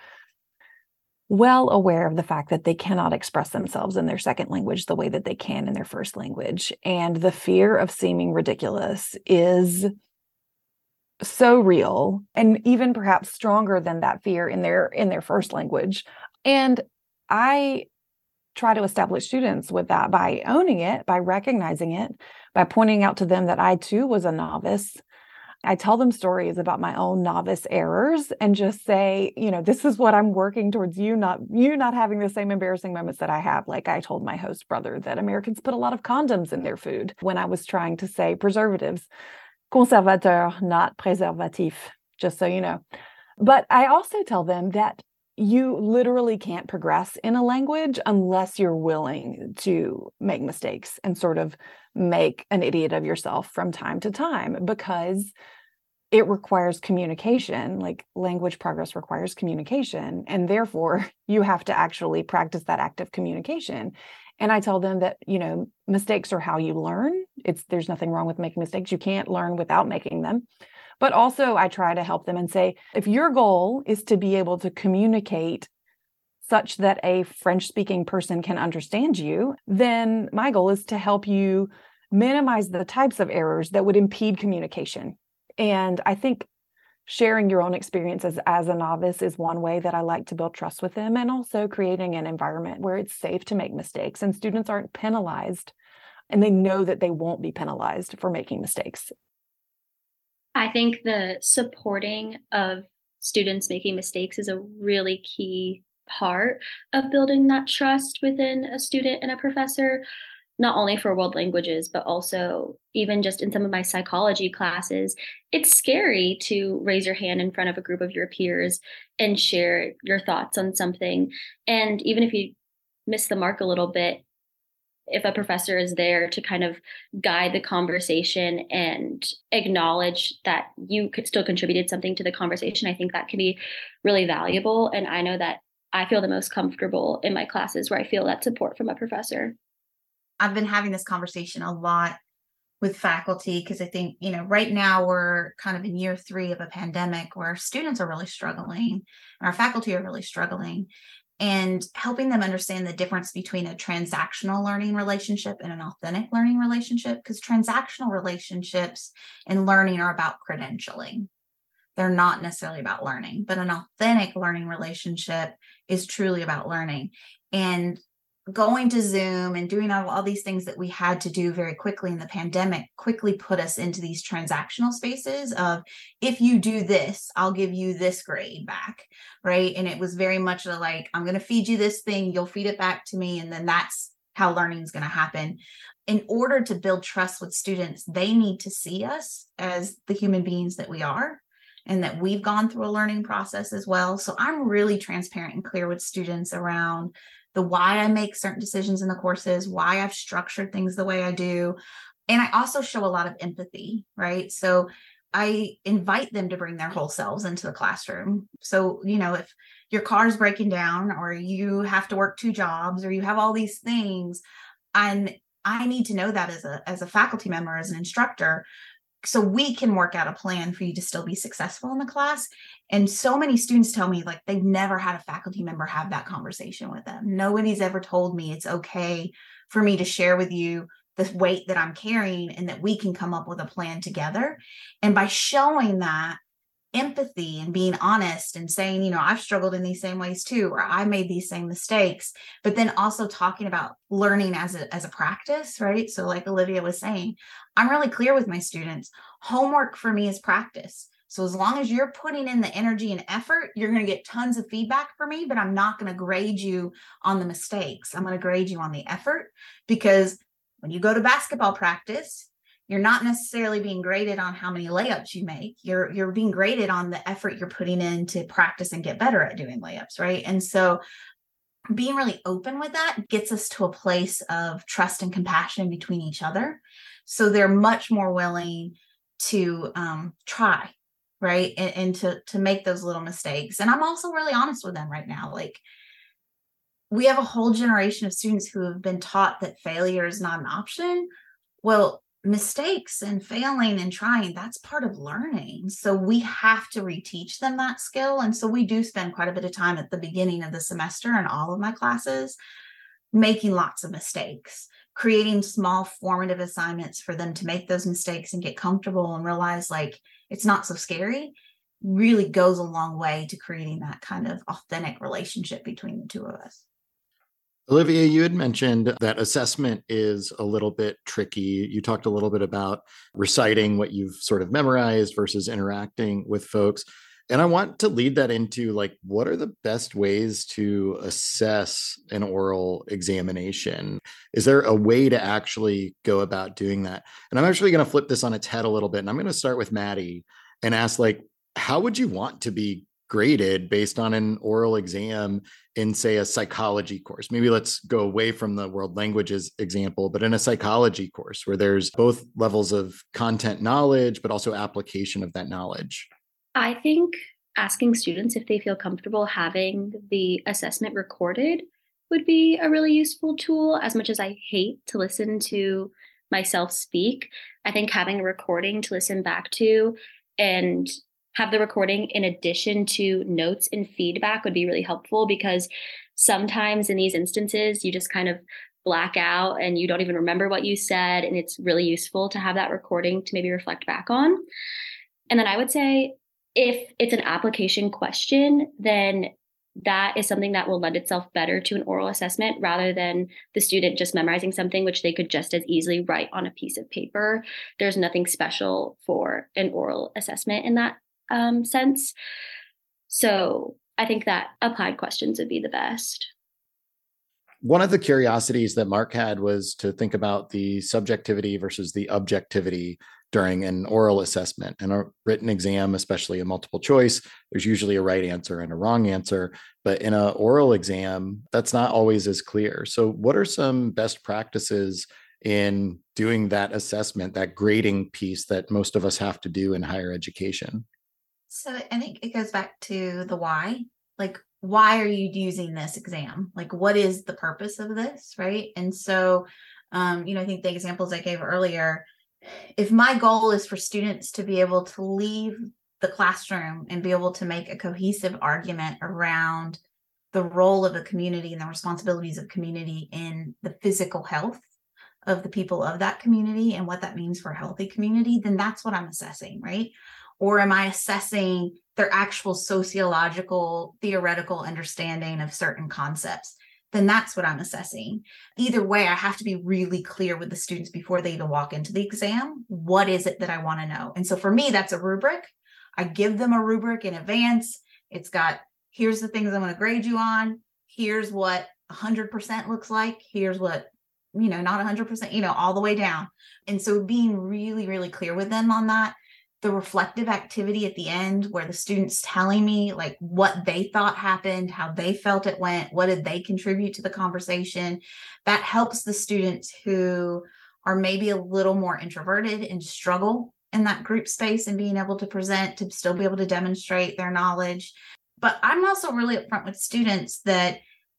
well aware of the fact that they cannot express themselves in their second language the way that they can in their first language. And the fear of seeming ridiculous is so real, and even perhaps stronger than that fear in their first language. And I try to establish students with that by owning it, by recognizing it, by pointing out to them that I too was a novice. I tell them stories about my own novice errors and just say, this is what I'm working towards, you not having the same embarrassing moments that I have. Like I told my host brother that Americans put a lot of condoms in their food when I was trying to say preservatives. Conservateur, not préservatif, just so you know. But I also tell them that you literally can't progress in a language unless you're willing to make mistakes and sort of make an idiot of yourself from time to time, because it requires communication, like language progress requires communication. And therefore, you have to actually practice that active communication. And I tell them that, mistakes are how you learn. There's nothing wrong with making mistakes. You can't learn without making them. But also I try to help them and say, if your goal is to be able to communicate such that a French-speaking person can understand you, then my goal is to help you minimize the types of errors that would impede communication. And I think sharing your own experiences as a novice is one way that I like to build trust with them, and also creating an environment where it's safe to make mistakes and students aren't penalized and they know that they won't be penalized for making mistakes. I think the supporting of students making mistakes is a really key part of building that trust within a student and a professor, not only for world languages, but also even just in some of my psychology classes. It's scary to raise your hand in front of a group of your peers and share your thoughts on something. And even if you miss the mark a little bit, if a professor is there to kind of guide the conversation and acknowledge that you could still contributed something to the conversation, I think that can be really valuable. And I know that I feel the most comfortable in my classes where I feel that support from a professor. I've been having this conversation a lot with faculty because I think, right now we're kind of in year 3 of a pandemic where students are really struggling and our faculty are really struggling, and helping them understand the difference between a transactional learning relationship and an authentic learning relationship, because transactional relationships and learning are about credentialing. They're not necessarily about learning, but an authentic learning relationship is truly about learning. And going to Zoom and doing all these things that we had to do very quickly in the pandemic quickly put us into these transactional spaces of, if you do this, I'll give you this grade back, right? And it was very much like, I'm going to feed you this thing, you'll feed it back to me, and then that's how learning is going to happen. In order to build trust with students, they need to see us as the human beings that we are, and that we've gone through a learning process as well. So I'm really transparent and clear with students around the why I make certain decisions in the courses, why I've structured things the way I do. And I also show a lot of empathy, right? So I invite them to bring their whole selves into the classroom. So, if your car's breaking down or you have to work 2 jobs or you have all these things, and I need to know that as a faculty member, as an instructor, so we can work out a plan for you to still be successful in the class. And so many students tell me like they've never had a faculty member have that conversation with them. Nobody's ever told me it's okay for me to share with you the weight that I'm carrying and that we can come up with a plan together. And by showing that empathy and being honest and saying, I've struggled in these same ways too, or I made these same mistakes, but then also talking about learning as a practice, right? So like Olivia was saying, I'm really clear with my students. Homework for me is practice. So as long as you're putting in the energy and effort, you're going to get tons of feedback from me, but I'm not going to grade you on the mistakes. I'm going to grade you on the effort, because when you go to basketball practice, you're not necessarily being graded on how many layups you make. You're being graded on the effort you're putting in to practice and get better at doing layups, right? And so being really open with that gets us to a place of trust and compassion between each other. So they're much more willing to try, right? And to make those little mistakes. And I'm also really honest with them right now. Like, we have a whole generation of students who have been taught that failure is not an option. Well, mistakes and failing and trying, that's part of learning. So we have to reteach them that skill. And so we do spend quite a bit of time at the beginning of the semester in all of my classes, making lots of mistakes, creating small formative assignments for them to make those mistakes and get comfortable and realize like it's not so scary, really goes a long way to creating that kind of authentic relationship between the two of us. Olivia, you had mentioned that assessment is a little bit tricky. You talked a little bit about reciting what you've sort of memorized versus interacting with folks. And I want to lead that into like, what are the best ways to assess an oral examination? Is there a way to actually go about doing that? And I'm actually going to flip this on its head a little bit. And I'm going to start with Maddie and ask, like, how would you want to be graded based on an oral exam in, say, a psychology course? Maybe let's go away from the world languages example, but in a psychology course where there's both levels of content knowledge, but also application of that knowledge. I think asking students if they feel comfortable having the assessment recorded would be a really useful tool. As much as I hate to listen to myself speak, I think having a recording to listen back to and have the recording in addition to notes and feedback would be really helpful, because sometimes in these instances, you just kind of black out and you don't even remember what you said. And it's really useful to have that recording to maybe reflect back on. And then I would say, if it's an application question, then that is something that will lend itself better to an oral assessment rather than the student just memorizing something, which they could just as easily write on a piece of paper. There's nothing special for an oral assessment in that sense. So I think that applied questions would be the best. One of the curiosities that Mark had was to think about the subjectivity versus the objectivity during an oral assessment. In a written exam, especially a multiple choice, there's usually a right answer and a wrong answer. But in an oral exam, that's not always as clear. So what are some best practices in doing that assessment, that grading piece that most of us have to do in higher education? So I think it goes back to the why. Like, why are you using this exam? Like, what is the purpose of this, right? And so, I think the examples I gave earlier, if my goal is for students to be able to leave the classroom and be able to make a cohesive argument around the role of a community and the responsibilities of community in the physical health of the people of that community and what that means for a healthy community, then that's what I'm assessing, right? Or am I assessing their actual sociological, theoretical understanding of certain concepts? Then that's what I'm assessing. Either way, I have to be really clear with the students before they even walk into the exam. What is it that I want to know? And so for me, that's a rubric. I give them a rubric in advance. It's got, here's the things I'm going to grade you on. Here's what 100% looks like. Here's what, not 100%, all the way down. And so being really, really clear with them on that. The reflective activity at the end where the students telling me like what they thought happened, how they felt it went, what did they contribute to the conversation, that helps the students who are maybe a little more introverted and struggle in that group space and being able to present, to still be able to demonstrate their knowledge. But I'm also really upfront with students that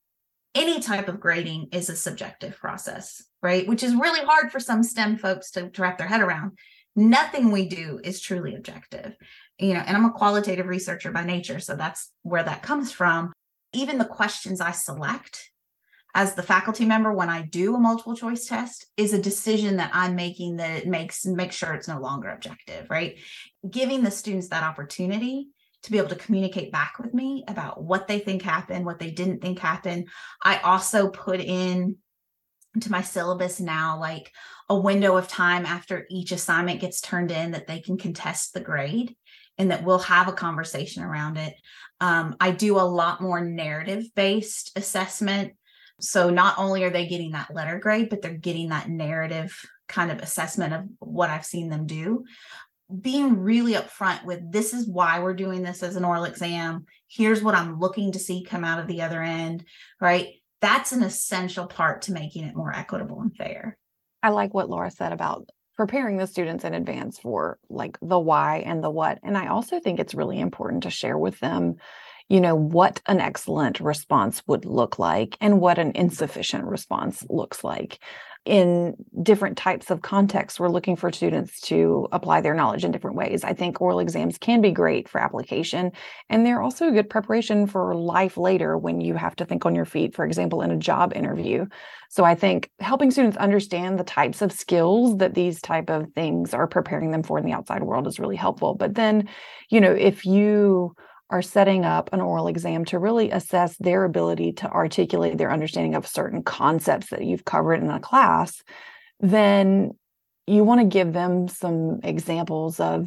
any type of grading is a subjective process, right? Which is really hard for some STEM folks to wrap their head around. Nothing we do is truly objective, and I'm a qualitative researcher by nature. So that's where that comes from. Even the questions I select as the faculty member when I do a multiple choice test is a decision that I'm making that it makes sure it's no longer objective, right? Giving the students that opportunity to be able to communicate back with me about what they think happened, what they didn't think happened. I also put into my syllabus now, like a window of time after each assignment gets turned in that they can contest the grade and that we'll have a conversation around it. I do a lot more narrative-based assessment. So not only are they getting that letter grade, but they're getting that narrative kind of assessment of what I've seen them do. Being really upfront with, this is why we're doing this as an oral exam. Here's what I'm looking to see come out of the other end, right? That's an essential part to making it more equitable and fair. I like what Laura said about preparing the students in advance for like the why and the what. And I also think it's really important to share with them, what an excellent response would look like and what an insufficient response looks like. In different types of contexts, we're looking for students to apply their knowledge in different ways. I think oral exams can be great for application, and they're also a good preparation for life later when you have to think on your feet, for example, in a job interview. So I think helping students understand the types of skills that these type of things are preparing them for in the outside world is really helpful. But then, if you are setting up an oral exam to really assess their ability to articulate their understanding of certain concepts that you've covered in a class, then you want to give them some examples of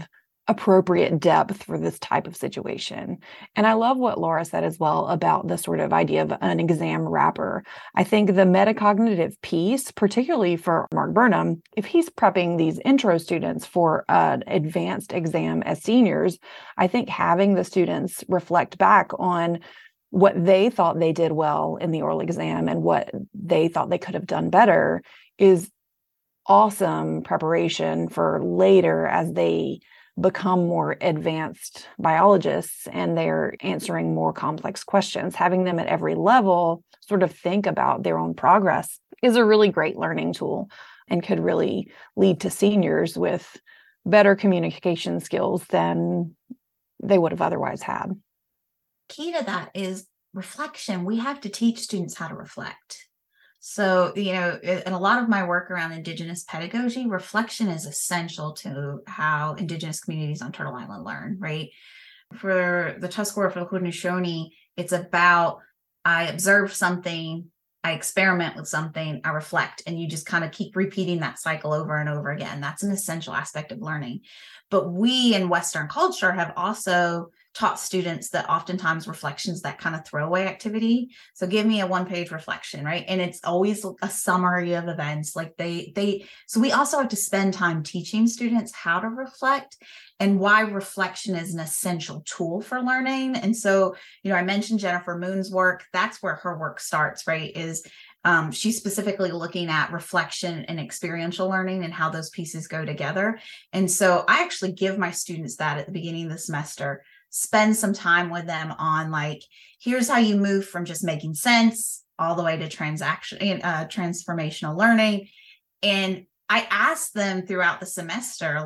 appropriate depth for this type of situation. And I love what Laura said as well about the sort of idea of an exam wrapper. I think the metacognitive piece, particularly for Mark Burnham, if he's prepping these intro students for an advanced exam as seniors, I think having the students reflect back on what they thought they did well in the oral exam and what they thought they could have done better is awesome preparation for later as they become more advanced biologists and they're answering more complex questions. Having them at every level sort of think about their own progress is a really great learning tool and could really lead to seniors with better communication skills than they would have otherwise had. Key to that is reflection. We have to teach students how to reflect. So, in a lot of my work around Indigenous pedagogy, reflection is essential to how Indigenous communities on Turtle Island learn, right? For the Tuscarora, for the Haudenosaunee, it's about, I observe something, I experiment with something, I reflect, and you just kind of keep repeating that cycle over and over again. That's an essential aspect of learning. But we in Western culture have also taught students that oftentimes reflections that kind of throwaway activity. So give me a one-page reflection, right? And it's always a summary of events. Like so we also have to spend time teaching students how to reflect and why reflection is an essential tool for learning. And so, I mentioned Jennifer Moon's work. That's where her work starts, right? Is she's specifically looking at reflection and experiential learning and how those pieces go together. And so I actually give my students that at the beginning of the semester, spend some time with them on here's how you move from just making sense all the way to transformational learning. And I ask them throughout the semester,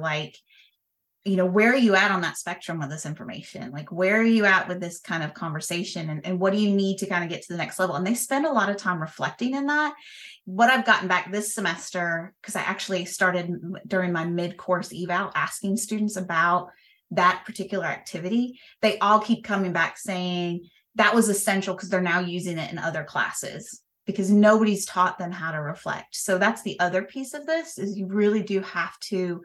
where are you at on that spectrum with this information? Where are you at with this kind of conversation? And what do you need to kind of get to the next level? And they spend a lot of time reflecting in that. What I've gotten back this semester, because I actually started during my mid-course eval asking students about that particular activity, they all keep coming back saying that was essential because they're now using it in other classes because nobody's taught them how to reflect. So that's the other piece of this, is you really do have to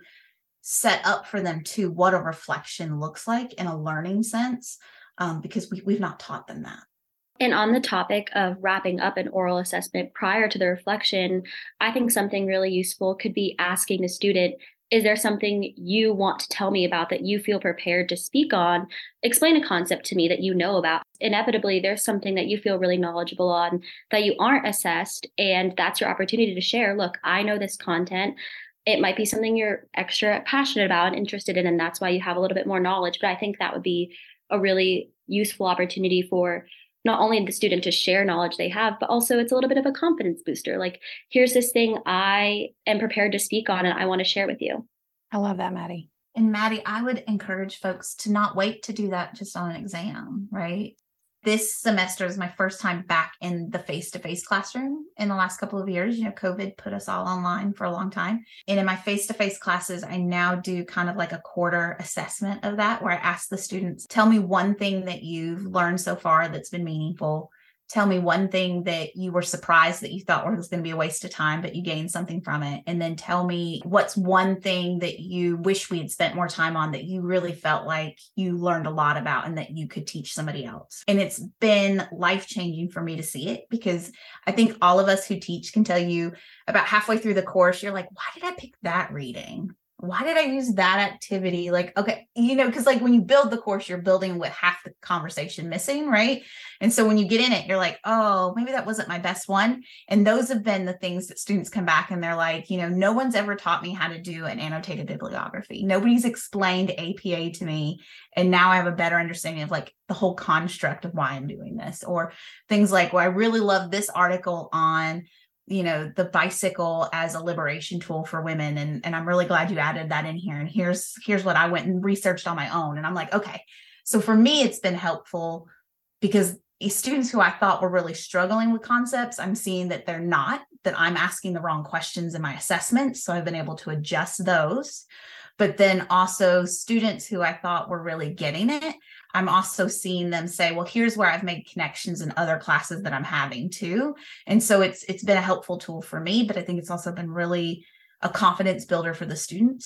set up for them too what a reflection looks like in a learning sense, because we've not taught them that. And on the topic of wrapping up an oral assessment prior to the reflection, I think something really useful could be asking the student, is there something you want to tell me about that you feel prepared to speak on? Explain a concept to me that you know about. Inevitably, there's something that you feel really knowledgeable on that you aren't assessed, and that's your opportunity to share. Look, I know this content. It might be something you're extra passionate about and interested in, and that's why you have a little bit more knowledge. But I think that would be a really useful opportunity for not only the student to share knowledge they have, but also it's a little bit of a confidence booster. Here's this thing I am prepared to speak on and I want to share with you. I love that, Maddie. And Maddie, I would encourage folks to not wait to do that just on an exam, right? This semester is my first time back in the face-to-face classroom in the last couple of years. COVID put us all online for a long time. And in my face-to-face classes, I now do kind of a quarter assessment of that, where I ask the students, tell me one thing that you've learned so far that's been meaningful. Tell me one thing that you were surprised that you thought was going to be a waste of time, but you gained something from it. And then tell me what's one thing that you wish we had spent more time on that you really felt like you learned a lot about and that you could teach somebody else. And it's been life-changing for me to see it, because I think all of us who teach can tell you about halfway through the course, you're like, why did I pick that reading? Why did I use that activity? Okay, because when you build the course, you're building with half the conversation missing, right? And so when you get in it, you're like, oh, maybe that wasn't my best one. And those have been the things that students come back and they're like, no one's ever taught me how to do an annotated bibliography. Nobody's explained APA to me. And now I have a better understanding of the whole construct of why I'm doing this. Or things like, well, I really love this article on the bicycle as a liberation tool for women. And I'm really glad you added that in here. And here's what I went and researched on my own. And I'm like, okay. So for me, it's been helpful because students who I thought were really struggling with concepts, I'm seeing that they're not, that I'm asking the wrong questions in my assessments. So I've been able to adjust those. But then also students who I thought were really getting it, I'm also seeing them say, well, here's where I've made connections in other classes that I'm having too. And so it's been a helpful tool for me, but I think it's also been really a confidence builder for the students,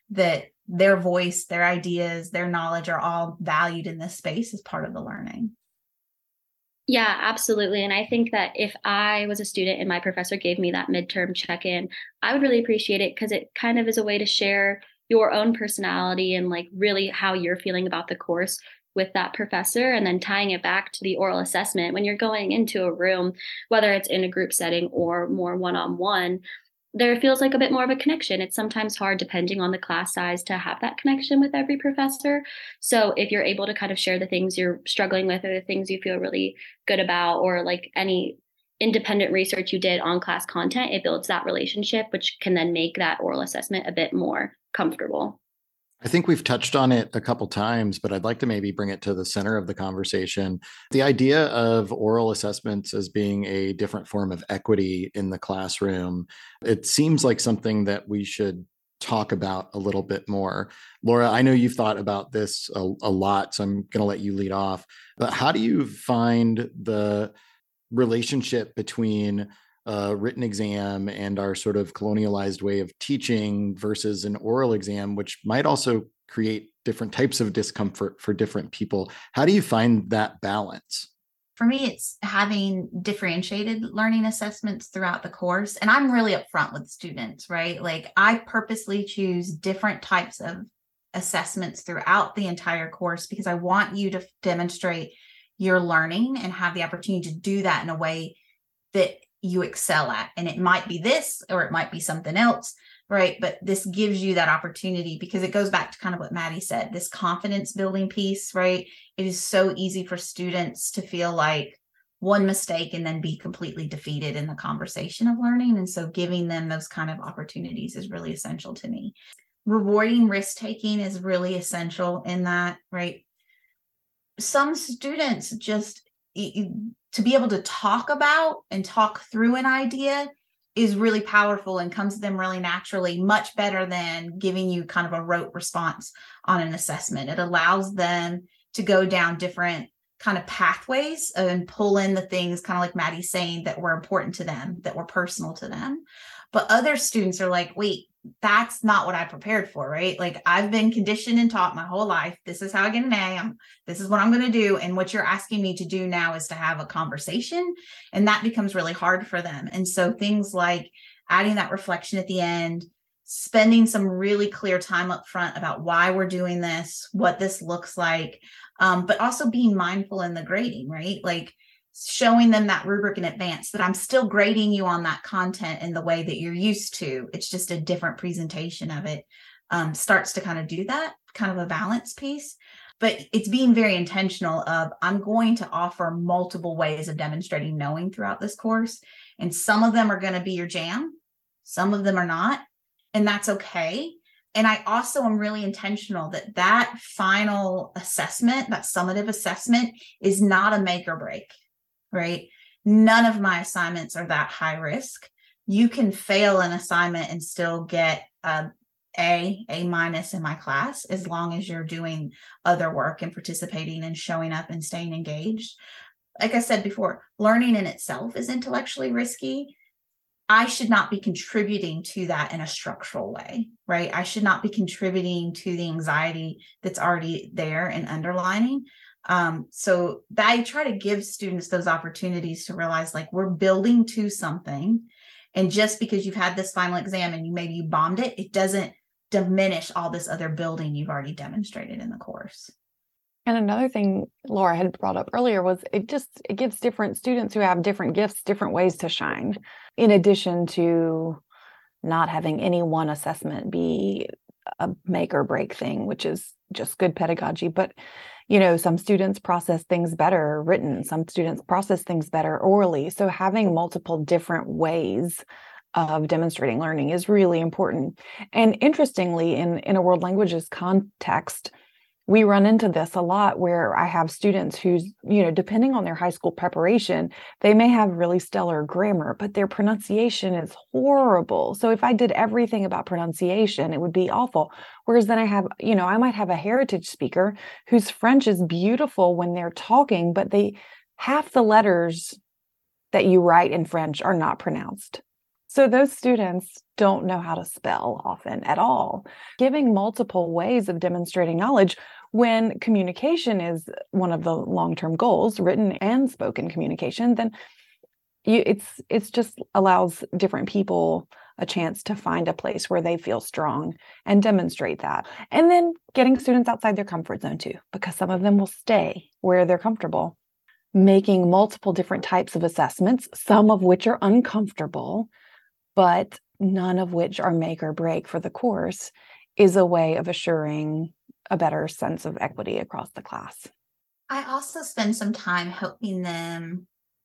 that their voice, their ideas, their knowledge are all valued in this space as part of the learning. Yeah, absolutely. And I think that if I was a student and my professor gave me that midterm check-in, I would really appreciate it because it kind of is a way to share your own personality and like really how you're feeling about the course with that professor, and then tying it back to the oral assessment when you're going into a room, whether it's in a group setting or more one-on-one, there feels like a bit more of a connection. It's sometimes hard, depending on the class size, to have that connection with every professor. So if you're able to kind of share the things you're struggling with or the things you feel really good about, or like any independent research you did on class content, it builds that relationship, which can then make that oral assessment a bit more comfortable. I think we've touched on it a couple times, but I'd like to maybe bring it to the center of the conversation. The idea of oral assessments as being a different form of equity in the classroom, it seems like something that we should talk about a little bit more. Laura, I know you've thought about this a lot, so I'm going to let you lead off. But how do you find the relationship between a written exam and our sort of colonialized way of teaching versus an oral exam, which might also create different types of discomfort for different people? How do you find that balance? For me, it's having differentiated learning assessments throughout the course. And I'm really upfront with students, right? Like I purposely choose different types of assessments throughout the entire course because I want you to demonstrate your learning and have the opportunity to do that in a way that you excel at. And it might be this, or it might be something else, right? But this gives you that opportunity because it goes back to kind of what Maddie said, this confidence building piece, right? It is so easy for students to feel like one mistake and then be completely defeated in the conversation of learning. And so giving them those kind of opportunities is really essential to me. Rewarding risk-taking is really essential in that, right? Some students just, to be able to talk about and talk through an idea is really powerful and comes to them really naturally, much better than giving you kind of a rote response on an assessment. It allows them to go down different kind of pathways and pull in the things, kind of like Maddie's saying, that were important to them, that were personal to them. But other students are like, wait, that's not what I prepared for, right? Like I've been conditioned and taught my whole life. This is how I get an A. This is what I'm going to do. And what you're asking me to do now is to have a conversation. And that becomes really hard for them. And so things like adding that reflection at the end, spending some really clear time up front about why we're doing this, what this looks like, but also being mindful in the grading, right? Like showing them that rubric in advance that I'm still grading you on that content in the way that you're used to. It's just a different presentation of it. Starts to kind of do that, kind of a balance piece. But it's being very intentional of, I'm going to offer multiple ways of demonstrating knowing throughout this course. And some of them are going to be your jam. Some of them are not. And that's okay. And I also am really intentional that that final assessment, that summative assessment, is not a make or break. Right? None of my assignments are that high risk. You can fail an assignment and still get A minus in my class, as long as you're doing other work and participating and showing up and staying engaged. Like I said before, learning in itself is intellectually risky. I should not be contributing to that in a structural way, right? I should not be contributing to the anxiety that's already there and underlining. So I try to give students those opportunities to realize, like, we're building to something. And just because you've had this final exam and maybe you bombed it, it doesn't diminish all this other building you've already demonstrated in the course. And another thing Laura had brought up earlier was it gives different students who have different gifts, different ways to shine, in addition to not having any one assessment be a make or break thing, which is just good pedagogy. But some students process things better written, some students process things better orally. So having multiple different ways of demonstrating learning is really important. And interestingly, in a world languages context, we run into this a lot where I have students who's, depending on their high school preparation, they may have really stellar grammar, but their pronunciation is horrible. So if I did everything about pronunciation, it would be awful. Whereas then I have, I might have a heritage speaker whose French is beautiful when they're talking, but half the letters that you write in French are not pronounced. So those students don't know how to spell often at all. Giving multiple ways of demonstrating knowledge when communication is one of the long-term goals, written and spoken communication, then it's just allows different people a chance to find a place where they feel strong and demonstrate that. And then getting students outside their comfort zone too, because some of them will stay where they're comfortable. Making multiple different types of assessments, some of which are uncomfortable, but none of which are make or break for the course, is a way of assuring a better sense of equity across the class. I also spend some time helping them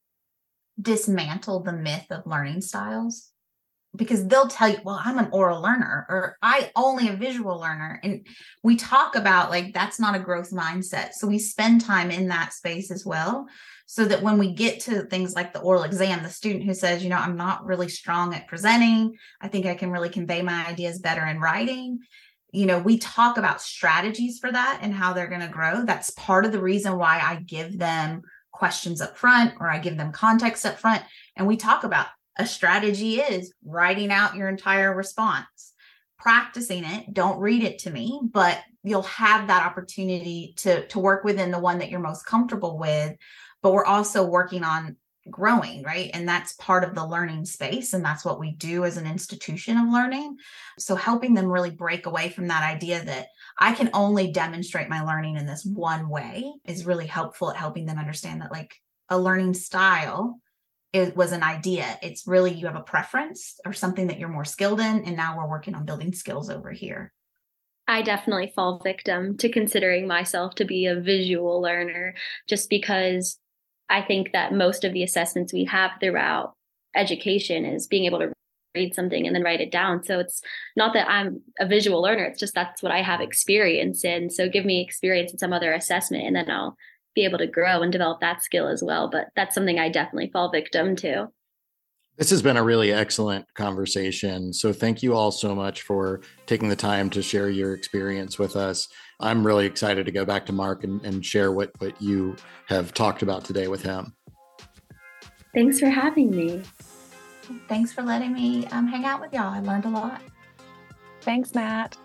dismantle the myth of learning styles, because they'll tell you, well, I'm an oral learner, or I only a visual learner. And we talk about like, that's not a growth mindset. So we spend time in that space as well, so that when we get to things like the oral exam, the student who says, I'm not really strong at presenting, I think I can really convey my ideas better in writing. We talk about strategies for that and how they're going to grow. That's part of the reason why I give them questions up front, or I give them context up front. And we talk about a strategy is writing out your entire response, practicing it. Don't read it to me, but you'll have that opportunity to work within the one that you're most comfortable with. But we're also working on growing, right? And that's part of the learning space. And that's what we do as an institution of learning. So helping them really break away from that idea that I can only demonstrate my learning in this one way is really helpful at helping them understand that like a learning style, it was an idea. It's really, you have a preference or something that you're more skilled in. And now we're working on building skills over here. I definitely fall victim to considering myself to be a visual learner, just because I think that most of the assessments we have throughout education is being able to read something and then write it down. So it's not that I'm a visual learner. It's just that's what I have experience in. So give me experience in some other assessment and then I'll be able to grow and develop that skill as well. But that's something I definitely fall victim to. This has been a really excellent conversation. So thank you all so much for taking the time to share your experience with us. I'm really excited to go back to Mark and share what you have talked about today with him. Thanks for having me. Thanks for letting me hang out with y'all. I learned a lot. Thanks, Matt.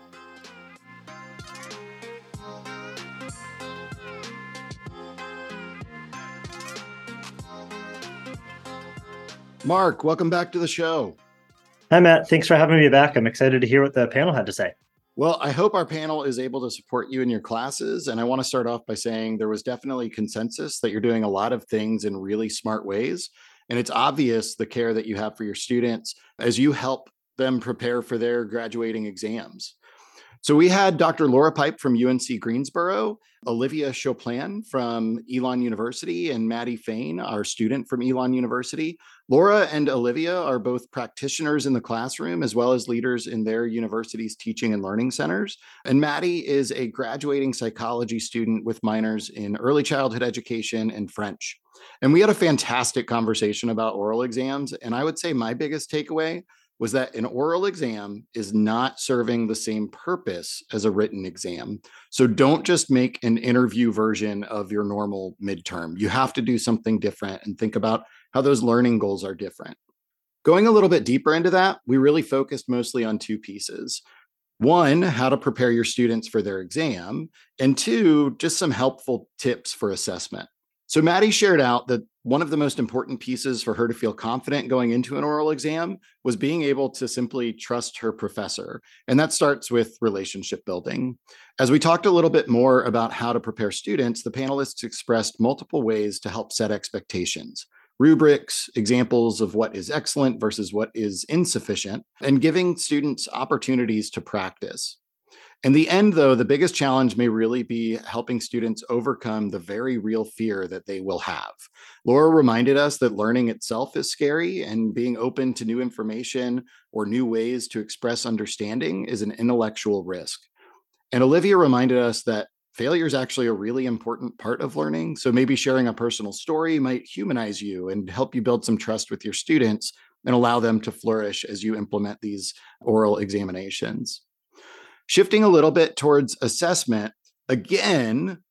Mark, welcome back to the show. Hi, Matt. Thanks for having me back. I'm excited to hear what the panel had to say. Well, I hope our panel is able to support you in your classes. And I want to start off by saying there was definitely consensus that you're doing a lot of things in really smart ways. And it's obvious the care that you have for your students as you help them prepare for their graduating exams. So we had Dr. Laura Pipe from UNC Greensboro, Olivia Choplan from Elon University, and Maddie Fain, our student from Elon University. Laura and Olivia are both practitioners in the classroom as well as leaders in their university's teaching and learning centers. And Maddie is a graduating psychology student with minors in early childhood education and French. And we had a fantastic conversation about oral exams. And I would say my biggest takeaway was that an oral exam is not serving the same purpose as a written exam. So don't just make an interview version of your normal midterm. You have to do something different and think about how those learning goals are different. Going a little bit deeper into that, we really focused mostly on two pieces. One, how to prepare your students for their exam, and two, just some helpful tips for assessment. So Maddie shared out that one of the most important pieces for her to feel confident going into an oral exam was being able to simply trust her professor. And that starts with relationship building. As we talked a little bit more about how to prepare students, the panelists expressed multiple ways to help set expectations. Rubrics, examples of what is excellent versus what is insufficient, and giving students opportunities to practice. In the end, though, the biggest challenge may really be helping students overcome the very real fear that they will have. Laura reminded us that learning itself is scary, and being open to new information or new ways to express understanding is an intellectual risk. And Olivia reminded us that failure is actually a really important part of learning. So maybe sharing a personal story might humanize you and help you build some trust with your students and allow them to flourish as you implement these oral examinations. Shifting a little bit towards assessment, again,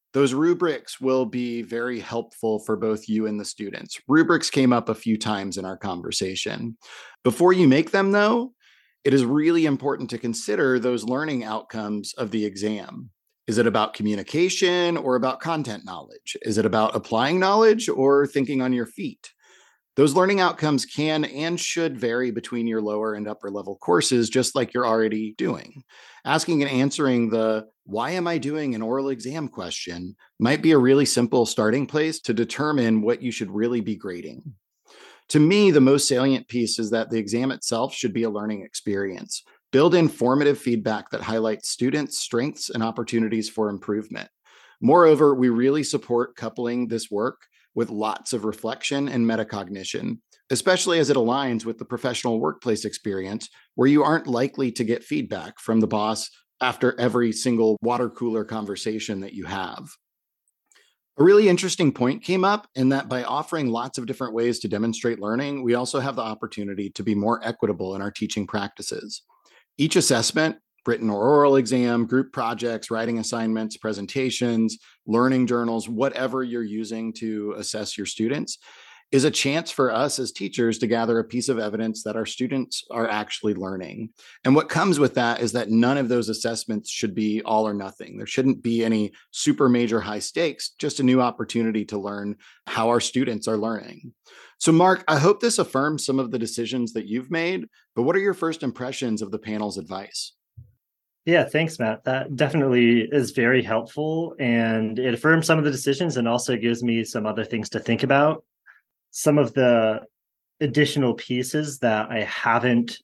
Those rubrics will be very helpful for both you and the students. Rubrics came up a few times in our conversation. Before you make them, though, it is really important to consider those learning outcomes of the exam. Is it about communication or about content knowledge? Is it about applying knowledge or thinking on your feet? Those learning outcomes can and should vary between your lower and upper level courses, just like you're already doing. Asking and answering the "why am I doing an oral exam" question might be a really simple starting place to determine what you should really be grading. To me, the most salient piece is that the exam itself should be a learning experience. Build in formative feedback that highlights students' strengths and opportunities for improvement. Moreover, we really support coupling this work with lots of reflection and metacognition, especially as it aligns with the professional workplace experience where you aren't likely to get feedback from the boss after every single water cooler conversation that you have. A really interesting point came up in that by offering lots of different ways to demonstrate learning, we also have the opportunity to be more equitable in our teaching practices. Each assessment, written or oral exam, group projects, writing assignments, presentations, learning journals, whatever you're using to assess your students, is a chance for us as teachers to gather a piece of evidence that our students are actually learning. And what comes with that is that none of those assessments should be all or nothing. There shouldn't be any super major high stakes, just a new opportunity to learn how our students are learning. So Mark, I hope this affirms some of the decisions that you've made, but what are your first impressions of the panel's advice? Yeah, thanks, Matt. That definitely is very helpful, and it affirms some of the decisions and also gives me some other things to think about. Some of the additional pieces that I haven't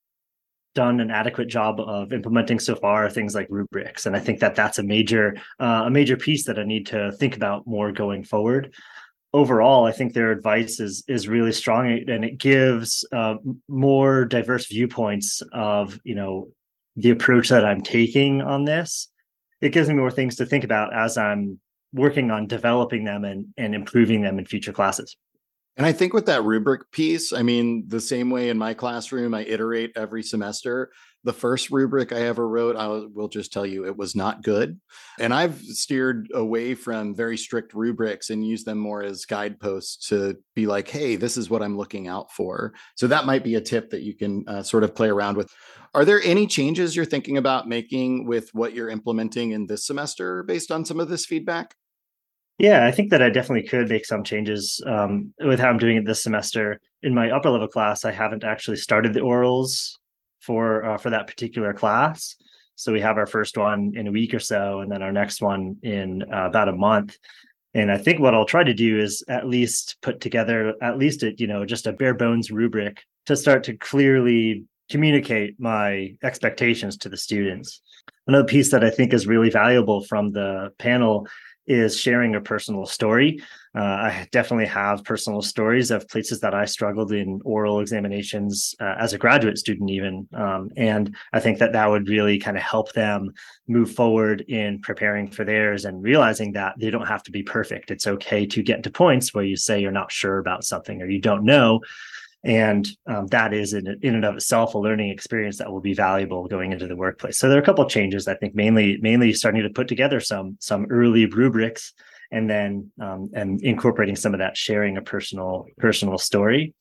done an adequate job of implementing so far are things like rubrics, and I think that that's a major piece that I need to think about more going forward. Overall, I think their advice is really strong, and it gives more diverse viewpoints of the approach that I'm taking on this. It gives me more things to think about as I'm working on developing them and improving them in future classes. And I think with that rubric piece, I mean, the same way in my classroom, I iterate every semester. The first rubric I ever wrote, I will just tell you, it was not good. And I've steered away from very strict rubrics and used them more as guideposts to be like, hey, this is what I'm looking out for. So that might be a tip that you can sort of play around with. Are there any changes you're thinking about making with what you're implementing in this semester based on some of this feedback? Yeah, I think that I definitely could make some changes with how I'm doing it this semester. In my upper level class, I haven't actually started the orals for that particular class. So we have our first one in a week or so, and then our next one in about a month. And I think what I'll try to do is at least put together just a bare bones rubric to start to clearly communicate my expectations to the students. Another piece that I think is really valuable from the panel is sharing a personal story. I definitely have personal stories of places that I struggled in oral examinations as a graduate student even. And I think that would really kind of help them move forward in preparing for theirs and realizing that they don't have to be perfect. It's okay to get to points where you say you're not sure about something or you don't know. And that is in and of itself a learning experience that will be valuable going into the workplace. So there are a couple of changes, I think, mainly starting to put together some early rubrics and then and incorporating some of that sharing a personal story.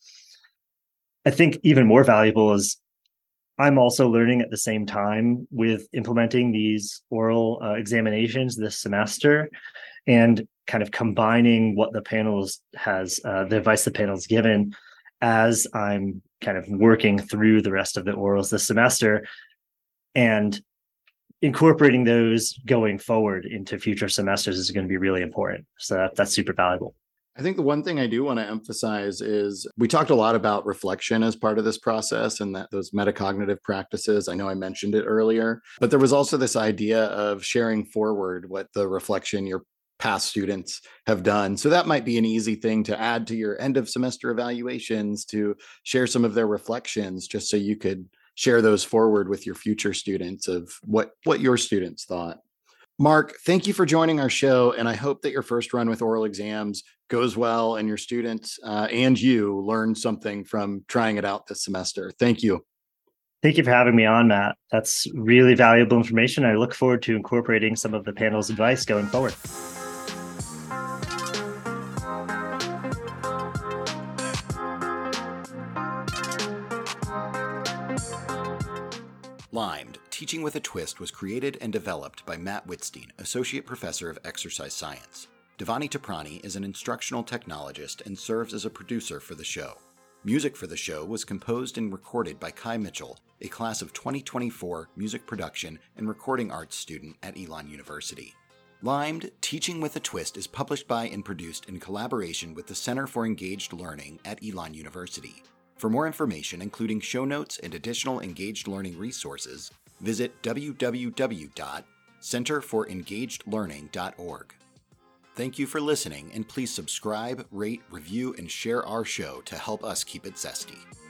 I think even more valuable is I'm also learning at the same time with implementing these oral examinations this semester and kind of combining what the advice the panel's given as I'm kind of working through the rest of the orals this semester and incorporating those going forward into future semesters is going to be really important. So that's super valuable. I think the one thing I do want to emphasize is we talked a lot about reflection as part of this process and that those metacognitive practices. I know I mentioned it earlier, but there was also this idea of sharing forward what the reflection your past students have done. So that might be an easy thing to add to your end of semester evaluations, to share some of their reflections, just so you could share those forward with your future students of what your students thought. Mark, thank you for joining our show. And I hope that your first run with oral exams goes well and your students and you learn something from trying it out this semester. Thank you. Thank you for having me on, Matt. That's really valuable information. I look forward to incorporating some of the panel's advice going forward. Limed, Teaching with a Twist was created and developed by Matt Wittstein, Associate Professor of Exercise Science. Devani Taprani is an instructional technologist and serves as a producer for the show. Music for the show was composed and recorded by Kai Mitchell, a class of 2024 music production and recording arts student at Elon University. Limed, Teaching with a Twist is published by and produced in collaboration with the Center for Engaged Learning at Elon University. For more information, including show notes and additional engaged learning resources, visit www.centerforengagedlearning.org. Thank you for listening, and please subscribe, rate, review, and share our show to help us keep it zesty.